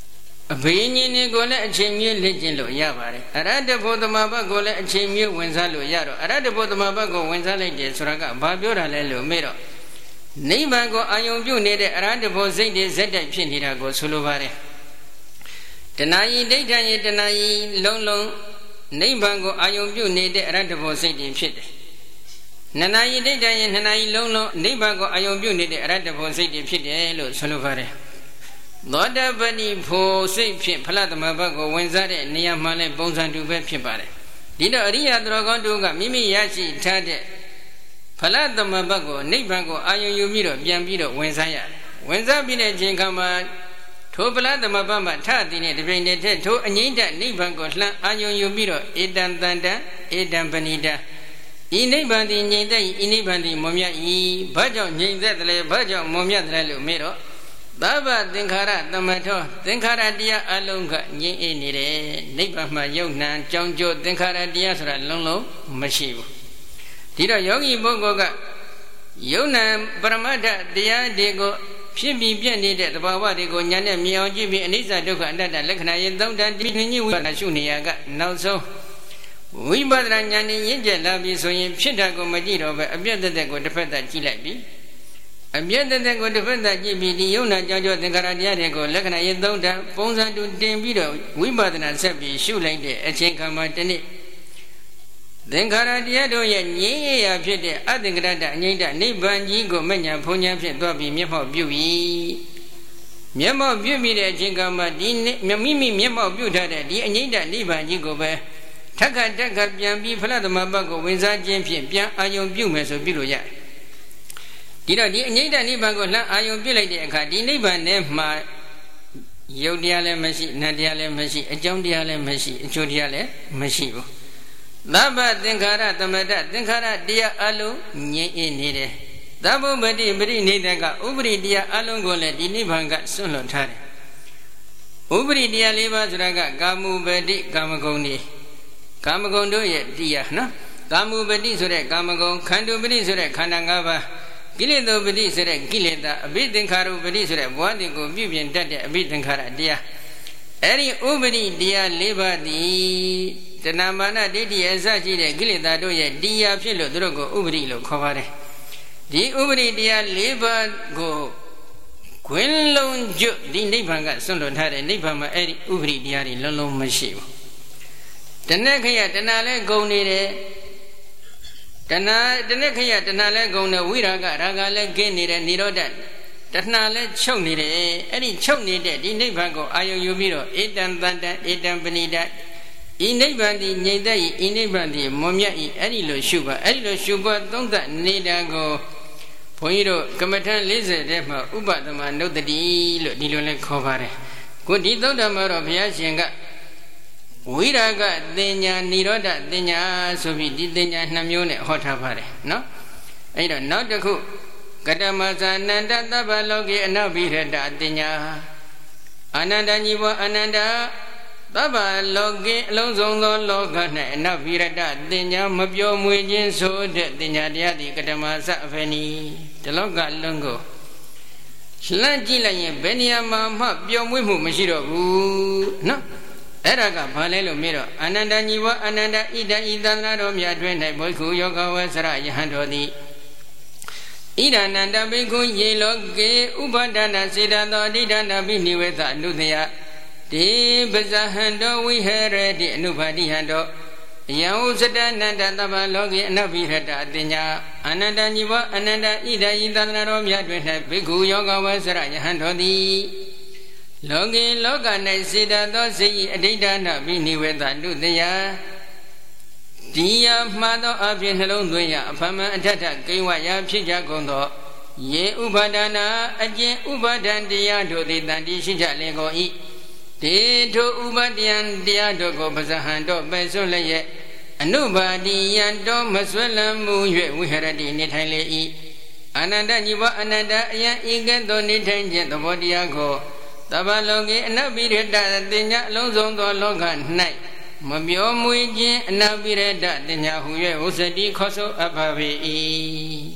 အဘိညာဉ်တွေကိုလည်းအချိန်မျိုးလေ့ကျင့်လို့ရပါတယ်အရဟတဘောသမဘတ်ကိုလည်းအချိန်မျိုးဝင်စားလို့ရတော့အရဟတဘောသမဘတ်ကိုဝင်စားလိုက်တယ်ဆိုတာကဘာပြောတာလဲလို့မေးတော့နိဗ္ဗာန်ကိုအာယုံပြုနေတဲ့အရဟတဘောစိတ်တွေဇက်တိုက်ဖြစ်နေတာကိုဆိုလိုပါတယ်တဏှာယီဒိဋ္ဌာယီတဏှာယီလုံးလုံးနိဗ္ဗာန်ကိုအာယုံပြုနေတဲ့အရဟတဘောစိတ်တွေဖြစ်တယ်နှစ်နာယီဒိဋ္ဌာယီနှစ်နာယီလုံးလုံးနိဗ္ဗာန်ကိုအာယုံပြုနေတဲ့အရဟတဘောစိတ်တွေဖြစ်တယ်လို့ဆိုလိုပါတယ်သောတပတိဖို့စိတ်ဖြင့်ဖလားသမဘတ်ကိုဝင်စားတဲ့နေရာမှလည်းပုံစံတူပဲဖြစ်ပါတယ်ဒီတော့အရိယသူတော်ကောင်းတို့ကမိမိရရှိထားတဲ့ဖလားသမဘတ်ကိုနိဗ္ဗာန်ကိုအာယုံယူပြီးတော့ပြန်ပြီးတော့ဝင်စားရတယ်ဝင်စားပြီးတဲ့အချိန်ခါမှာထိုဖလားသမဘတ်မှာထတည်တဲ့တပြိုင်တည်းထိုအငြိမ့်တဲ့နိဗ္ဗာန်ကိုလှမ်းအာယုံယူပြီးတော့ဧတံတန်တံဧတံပဏိတံဤနိဗ္ဗာန်သည်ငြိမ့်တဲ့ဤနိဗ္ဗာန်သည်မွန်မြတ်၏ဘာကြောင့်ငြိမ့်သက်တယ်လဲဘာကြောင့်မွန်မြတ်တယ်လို့မေးတော့သဗ္ဗသင်္ခါရသမထောသင်္ခါရတရားအလုံးကငြိမ့်အေးနေတယ်နိဗ္ဗာန်မှာယုံနာကြောင်းကျိုးသင်္ခါရတရားဆိုတာလုံးလုံးမရှိဘူးဒီတော့ယောဂီပုဂ္ဂိုလ်ကယုံနာပရမတ္ထတရားတွေကိုဖြစ်ပြီးပြည့်နေတဲ့သဘာဝတွေကိုဉာဏ်နဲ့မြင်အောင်ကြည့်ပြီးအနိစ္စဒုက္ခအနတ္တလက္ခဏာရဲ့သုံးတန်တိထွင်ကြီးဝိပဿနာရှုနေရကနောက်ဆုံးဝိပဿနာဉာဏ်နဲ့ရင့်ကျက်လာပြီဆိုရင်ဖြစ်တာကိုမကြည့်တော့ပဲအပြည့်သက်ကိုတစ်ဖက်သက်ကြည့်လိုက်ပြီအပြည့်သက်ကိုတစ်ဖက်သက်ကြည့်ပြီးဒီယုံနာကြောင့်သင်္ခါရတရားတွေကိုလက္ခဏာရဲ့သုံးတန်ပုံစံတူတင်ပြီးတော့ဝိပဿနာဆက်ပြီးရှုလိုက်တဲ့အချိန်ခါမှာတနေ့သင်္ခါရတရားတို့ရဲ့ငြိမ်းရဖြစ်တဲ့အသင်္ကရတအငြိမ့်တနိဗ္ဗာန်ကြီးကိုမဉ္ဇဉ်ဖုံးဉဏ်ဖြင့်သွားပြီးမျက်မှောက်ပြု၏မျက်မှောက်ပြုမိတဲ့အချိန်ကမှဒီမိမိမျက်မှောက်ပြုထားတဲ့ဒီအငြိမ့်တနိဗ္ဗာန်ကြီးကိုပဲထက်ခါတက်ခါပြန်ပြီးဖလားသမဘတ်ကိုဝင်စားခြင်းဖြင့်ပြန်အာယုံပြုမယ်ဆိုပြုလို့ရတယ်ဒီတော့ဒီအငြိမ့်တနိဗ္ဗာန်ကိုလှမ်းအာယုံပြုလိုက်တဲ့အခါဒီနိဗ္ဗာန်ထဲမှာယုတ်တရားလည်းမရှိနတ်တရားလည်းမရှိအကြောင်းတရားလည်းမရှိအကျိုးတရားလည်းမရှိဘူးသဗ္ဗသင်္ခါရသမတသင်္ခါရတရားအလုံးငြိမ့်အေးနေတယ်သဗ္ဗပတိပရိနိဒကဥပရိတရားအလုံးကိုလည်းဒီနိဗ္ဗာန်ကစွန့်လွတ်ထားတယ်ဥပရိတရား၄ပါးဆိုတာကကာမုပတိကာမဂုဏ်တွေကာမဂုဏ်တို့ရဲ့တရားနော်ကာမုပတိဆိုတဲ့ကာမဂုဏ်ခန္ဓုပတိဆိုတဲ့ခန္ဓာ၅ပါးကိလေသာပတိဆိုတဲ့ကိလေသာအဘိသင်္ခါရုပတိဆိုတဲ့ဘဝတည်ကိုပြုပြင်တတ်တဲ့အဘိသင်္ခါရတရားအဲ့ဒီဥပရိတရား၄ပါးသည်တဏမာနဒိဋ္ဌိအစရှိတဲ့ကိလေသာတို့ရဲ့တရားဖြစ်လို့သူတို့ကိုဥပရိလို့ခေါ်ပါတယ်ဒီဥပရိတရား၄ပါးကိုခွင်းလုံးကျွတ်ဒီနိဗ္ဗာန်ကစွန့်လွတ်ထားတဲ့နိဗ္ဗာန်မှာအဲ့ဒီဥပရိတရားတွေလုံးလုံးမရှိဘူးတဏှခယတဏှာလဲဂုံနေတယ်တဏှခယတဏှာလဲဂုံနေဝိရာဂရာဂလဲကင်းနေတယ်និရောဓတဏှာလဲချုပ်နေတယ်အဲ့ဒီချုပ်နေတဲ့ဒီနိဗ္ဗာန်ကိုအာယုံယူပြီးတော့ဧတံတန်တံဧတံပဏိတဤနိဗ္ဗာန်ဒီငြိမ့်တဲ့ဤနိဗ္ဗာန်ဒီမွန်မြတ်ဤအဲ့ဒီလိုရှုပါအဲ့ဒီလိုရှုပါသုံးသပ်နေတာကိုဘုန်းကြီးတို့ကမ္မထံ40ထဲမှာဥပသမနုတ္တိလို့ဒီလိုလဲခေါ်ပါတယ်ခုဒီသုဒ္ဓမှာတော့ဘုရားရှင်ကဝိရာဂတင်ညာនិရောဓတင်ညာဆိုပြီးဒီတင်ညာ2မျိုးနဲ့ဟောထားပါတယ်နော်အဲ့တော့နောက်တစ်ခုကတမဇာနန္တသဗ္ဗလောကေအနဘိရတတင်ညာအာနန္ဒညီဘောအာနန္ဒသဗ္ဗလောကေအလုံးစုံသောလောက၌အနဘိရတတင်ညာမပြောမွေခြင်းဆိုတဲ့တင်ညာတရားဒီကတမဇအဖေနီဒီလောကလုံးကိုလှမ်းကြည့်လိုက်ရင်ဘယ်နေရာမှာမှပျော်မွေ့မှုမရှိတော့ဘူးနော်အဲ့ဒါကဘာလဲလို့မေးတော့အာနန္ဒညီဘောအာနန္ဒဣဒံဤသန္တာတော်မြတ်တွင်၌ဘိက္ခုယောဂဝဆရယဟန်တော်သည်ဣဒာနန္တဘိက္ခုယေလောကေဥပဒနာစေတသောအဋ္ဌာဏပိနိဝေသအနုတယတေပဇဟံတောဝိဟရတိအနုပါတိဟံတောယံဥစတနန္တသဗ္ဗလောကေအနဘိရတအတညာအာနန္ဒညီဘောအာနန္ဒဣဒံဤသန္တာတော်မြတ်တွင်၌ဘိက္ခုယောဂဝဆရယဟန်တော်သည်လောကေလောက၌စေတသောစေဤအဋ္ဌာဏပိနိဝေသနုတယဒီယမှားသောအပြင်နှလုံးသွင်းရအဖမန်အထက်ထကိဝရာဖြစ်ကြကုန်သောယေဥပါဒနာအကျင့်ဥပါဒံတရားတို့သည်တန်တိရှိကြလေကုန်၏တေထိုဥပါဒံတရားတို့ကိုပဇဟံတော့ပဲစွန့်လျက်အနုပါတိယံတော့မဆွဲလမ်းမှု၍ဝိဟရတိနေထိုင်လေ၏အာနန္ဒညီဘောအာနန္ဒအယံဤကဲ့သို့နေထိုင်ခြင်းသဘောတရားကိုသဗ္ဗလောကေအနဘိရတတင်ညာအလုံးစုံသောလောက၌မပြောမွေခြင်းအနဘိရတတင်ညာဟူ၍ဝုစတိခေါ်ဆိုအပ်ပါ၏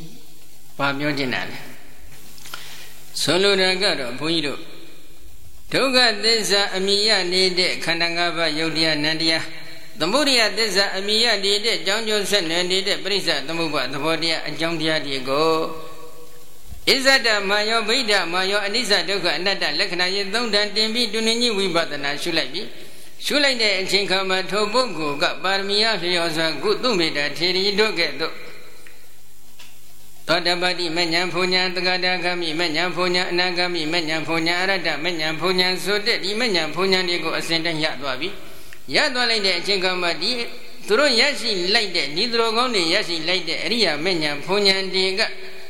ဘာပြောခြင်းလဲဆိုလိုတာကတော့ဘုန်းကြီးတို့ဒုက္ခသစ္စာအမိယနေတဲ့ခန္ဓာ၅ပါးယုတ်တရားနံတရားသမုဒိယသစ္စာအမိယနေတဲ့ကြောင်းကျိုးဆက်နွယ်နေတဲ့ပရိစ္ဆသမုပ္ပါသဘောတရားအကြောင်းတရားတွေကိုဣဇဒမာယောဗိဒမာယောအနိစ္စဒုက္ခအနတ္တလက္ခဏာရဲ့သုံးတန်တင်ပြီးတွင်ညိဝိပဿနာရှုလိုက်ပြီရှုလိုက်တဲ့အချိန်ခါမှာထိုပုဂ္ဂိုလ်ကပါရမီအလျော်စွာကုသမေတ္တာထေရီတို့ကဲ့သို့သောတပတိမဉ္ဇဉ်ဘုံညာတက္ကတာဂမိမဉ္ဇဉ်ဘုံညာအနာဂမိမဉ္ဇဉ်ဘုံညာအရတ္တမဉ္ဇဉ်ဘုံညာဆိုတဲ့ဒီမဉ္ဇဉ်ဘုံညာတွေကိုအစဉ်တည်းရသွားပြီရသွားလိုက်တဲ့အချိန်ကမှဒီသူတို့ရရှိလိုက်တဲ့ဒီသူတော်ကောင်းတွေရရှိလိုက်တဲ့အရိယာမဉ္ဇဉ်ဘုံညာတွေက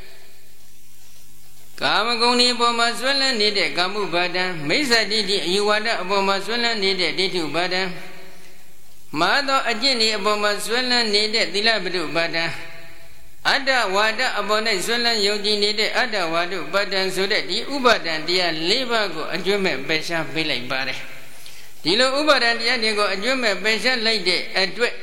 ကာမဂုဏ်ဒီအပေါ်မှာဆွဲလန်းနေတဲ့ကာမှုပါဒံမိစ္ဆာတိတိအယူဝါဒအပေါ်မှာဆွဲလန်းနေတဲ့ဒိဋ္ဌုပါဒံမာသောအကျင့်ဒီအပေါ်မှာဆွဲလန်းနေတဲ့သီလပတုပါဒံအတ္တဝါဒအပေါ်၌ဆွဲလန်းယုံကြည်နေတဲ့အတ္တဝါဒပတ္တံဆိုတဲ့ဒီဥပါဒံတရား၄ပါးကိုအကျွမ်းမဲ့ပယ်ရှားပေးလိုက်ပါတယ်ဒီလိုဥပါဒံတရားတွေကိုအကျွမ်းမဲ့ပယ်ရှားလိုက်တဲ့အတွက်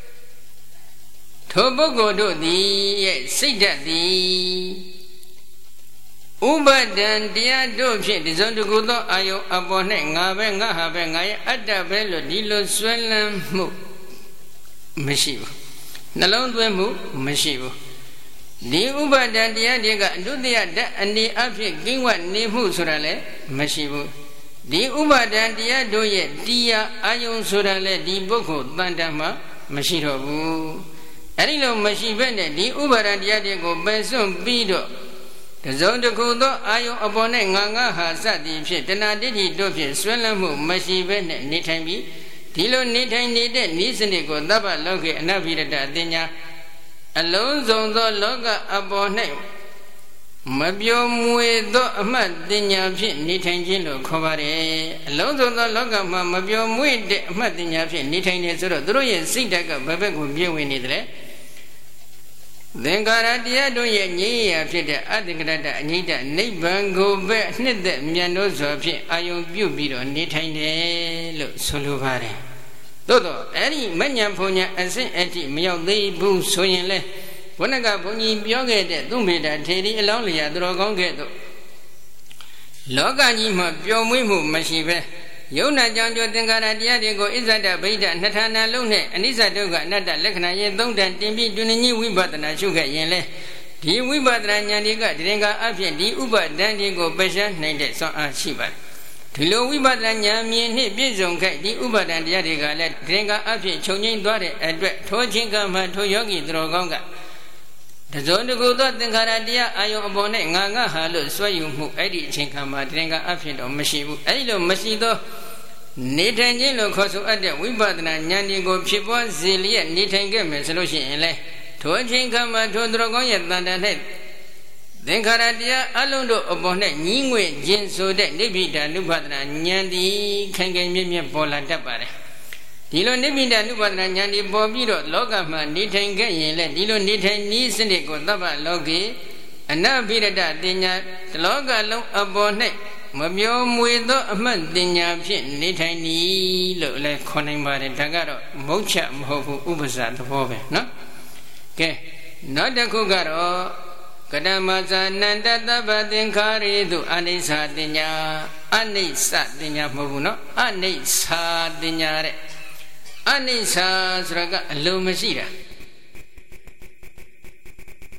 ထိုပုဂ္ဂိုလ်တို့သည်ရဲ့စိတ်ဓာတ်သည်ဥပါဒံတရားတို့ဖြင့်ဒီစုံတစ်ခုသောအာယုအပေါ်၌ငါပဲငါဟာပဲငါရဲ့အတ္တပဲလို့ဒီလိုဆွဲလန်းမှုမရှိဘူးနှလုံးသွင်းမှုမရှိဘူးဒီဥပါဒံတရားတွေကအတုတ္တယဓာတ်အနေအဖြစ်ကင်းဝနေမှုဆိုတာလည်းမရှိဘူးဒီဥပါဒံတရားတို့ရဲ့တရားအာယုဆိုတာလည်းဒီပုဂ္ဂိုလ်တန်တမှာမရှိတော့ဘူးအဲ့ဒီလိုမရှိဘဲနဲ့ဒီဥပါဒံတရားတွေကိုပယ်စွန့်ပြီးတော့တစုံတစ်ခုသောအာယုအပေါ်၌ငါဟာစသည်ဖြင့်တဏှာဒိဋ္ဌိတို့ဖြင့်ဆွဲလန်းမှုမရှိဘဲနဲ့နေထိုင်ပြီးဒီလိုနေထိုင်နေတဲ့ဤစနစ်ကိုသဗ္ဗလောကေအနဘိရတအတင်ညာအလုံးစုံသောလောကအပေါ်၌မပြောမွေသောအမှတ်တင်ညာဖြင့်နေထိုင်ခြင်းလို့ခေါ်ပါတယ်အလုံးစုံသောလောကမှာမပြောမွေတဲ့အမှတ်တင်ညာဖြင့်နေထိုင်နေဆိုတော့သူတို့ရဲ့စိတ်ဓာတ်ကဘယ်ဘက်ကိုပြည့်ဝင်နေသလဲသင်္ခါရတရားတို့ရဲ့ငြိမ်းရာဖြစ်တဲ့အတ္တကရတအငြိတ္တနိဗ္ဗာန်ကိုပဲနှစ်သက်မြန်လို့ဆိုဖြင့်အာယုံပြုတ်ပြီးတော့နေထိုင်တယ်လို့ဆိုလိုပါတယ်သို့တော့အဲ့ဒီမဉ္ဇဉ်ဘုံညာအစဉ်အထိမရောက်သေးဘူးဆိုရင်လေဘုန်းကဘုန်းကြီးပြောခဲ့တဲ့သူမေတ္တာထေရီအလောင်းလျာသူတော်ကောင်းခဲ့တော့လောကကြီးမှာပျော်မွေ့မှုမရှိပဲယုံနာကြောင့်သင်္ခါရတရားတွေကိုဣဇဒဗိဒနှစ်ဌာနလုံးနဲ့အနိစ္စဒုက္ခအနတ္တလက္ခဏာရဲ့သုံးတန်တင်ပြီးတွင်ညိဝိပဿနာရှုခဲ့ရင်လေဒီဝိပဿနာဉာဏ်တွေကတရင်ကအဖြစ်ဒီဥပဒံတွေကိုပယ်ရှားနိုင်တဲ့စွမ်းအားရှိပါတယ်ဒီလိုဝိပဿနာဉာဏ်မြင်နှင့်ပြည့်စုံခဲ့ဒီဥပဒံတရားတွေကလည်းတရင်ကအဖြစ်ချုပ်ငိမ့်သွားတဲ့အတွက်ထိုချင်းကမှထိုယောဂီသူတော်ကောင်းကတစုံတစ်ခုသောသင်္ခါရတရားအာယုံအပေါ်၌ငါဟာလို့စွဲယူမှုအဲ့ဒီအချိန်ခါမှာတရင်ကအဖြစ်တော့မရှိဘူးအဲ့ဒီလိုမရှိသောနေထိုင်ခြင်းလို့ခေါ်ဆိုအပ်တဲ့ဝိပဿနာဉာဏ်တွေကိုဖြစ်ပေါ်စေလျက်နေထိုင်ခဲ့မယ်ဆိုလို့ရှိရင်လေထိုအချိန်ခါမှာထိုသူတော်ကောင်းရဲ့တန်တန်၌သင်္ခါရတရားအလုံးတို့အပေါ်၌ညီးငွေ့ခြင်းဆိုတဲ့နိဗ္ဗိဒာနုပဒနာဉာဏ်ဒီခိုင်ခိုင်မြဲမြဲပေါ်လာတတ်ပါတယ်ဒီလိုနိဗ္ဗိဒာနုပဒနာဉာဏ်ဒီပေါ်ပြီးတော့လောကမှာနေထိုင်ခဲ့ရင်လေဒီလိုနေထိုင်နည်းစနစ်ကိုသဗ္ဗလောကေအနဘိရတတင်ညာတလောကလုံးအပေါ်၌မပြောမွေသောအမှတ်တင်ညာဖြင့်နေထိုင်နီလို့လည်းခေါ်နိုင်ပါတယ်ဒါကတော့မုတ်ချမဟုတ်ဘူးဥပ္ပဇာသဘောပဲနော်ကဲနောက်တစ်ခုကတော့ကတမဇာနန္တတပ္ပသင်္ခါရေသူအနိစ္စတင်ညာအနိစ္စတင်ညာမဟုတ်ဘူးနော်အနိစ္စတင်ညာတဲ့အနိစ္စဆိုတာကအလိုမရှိတာ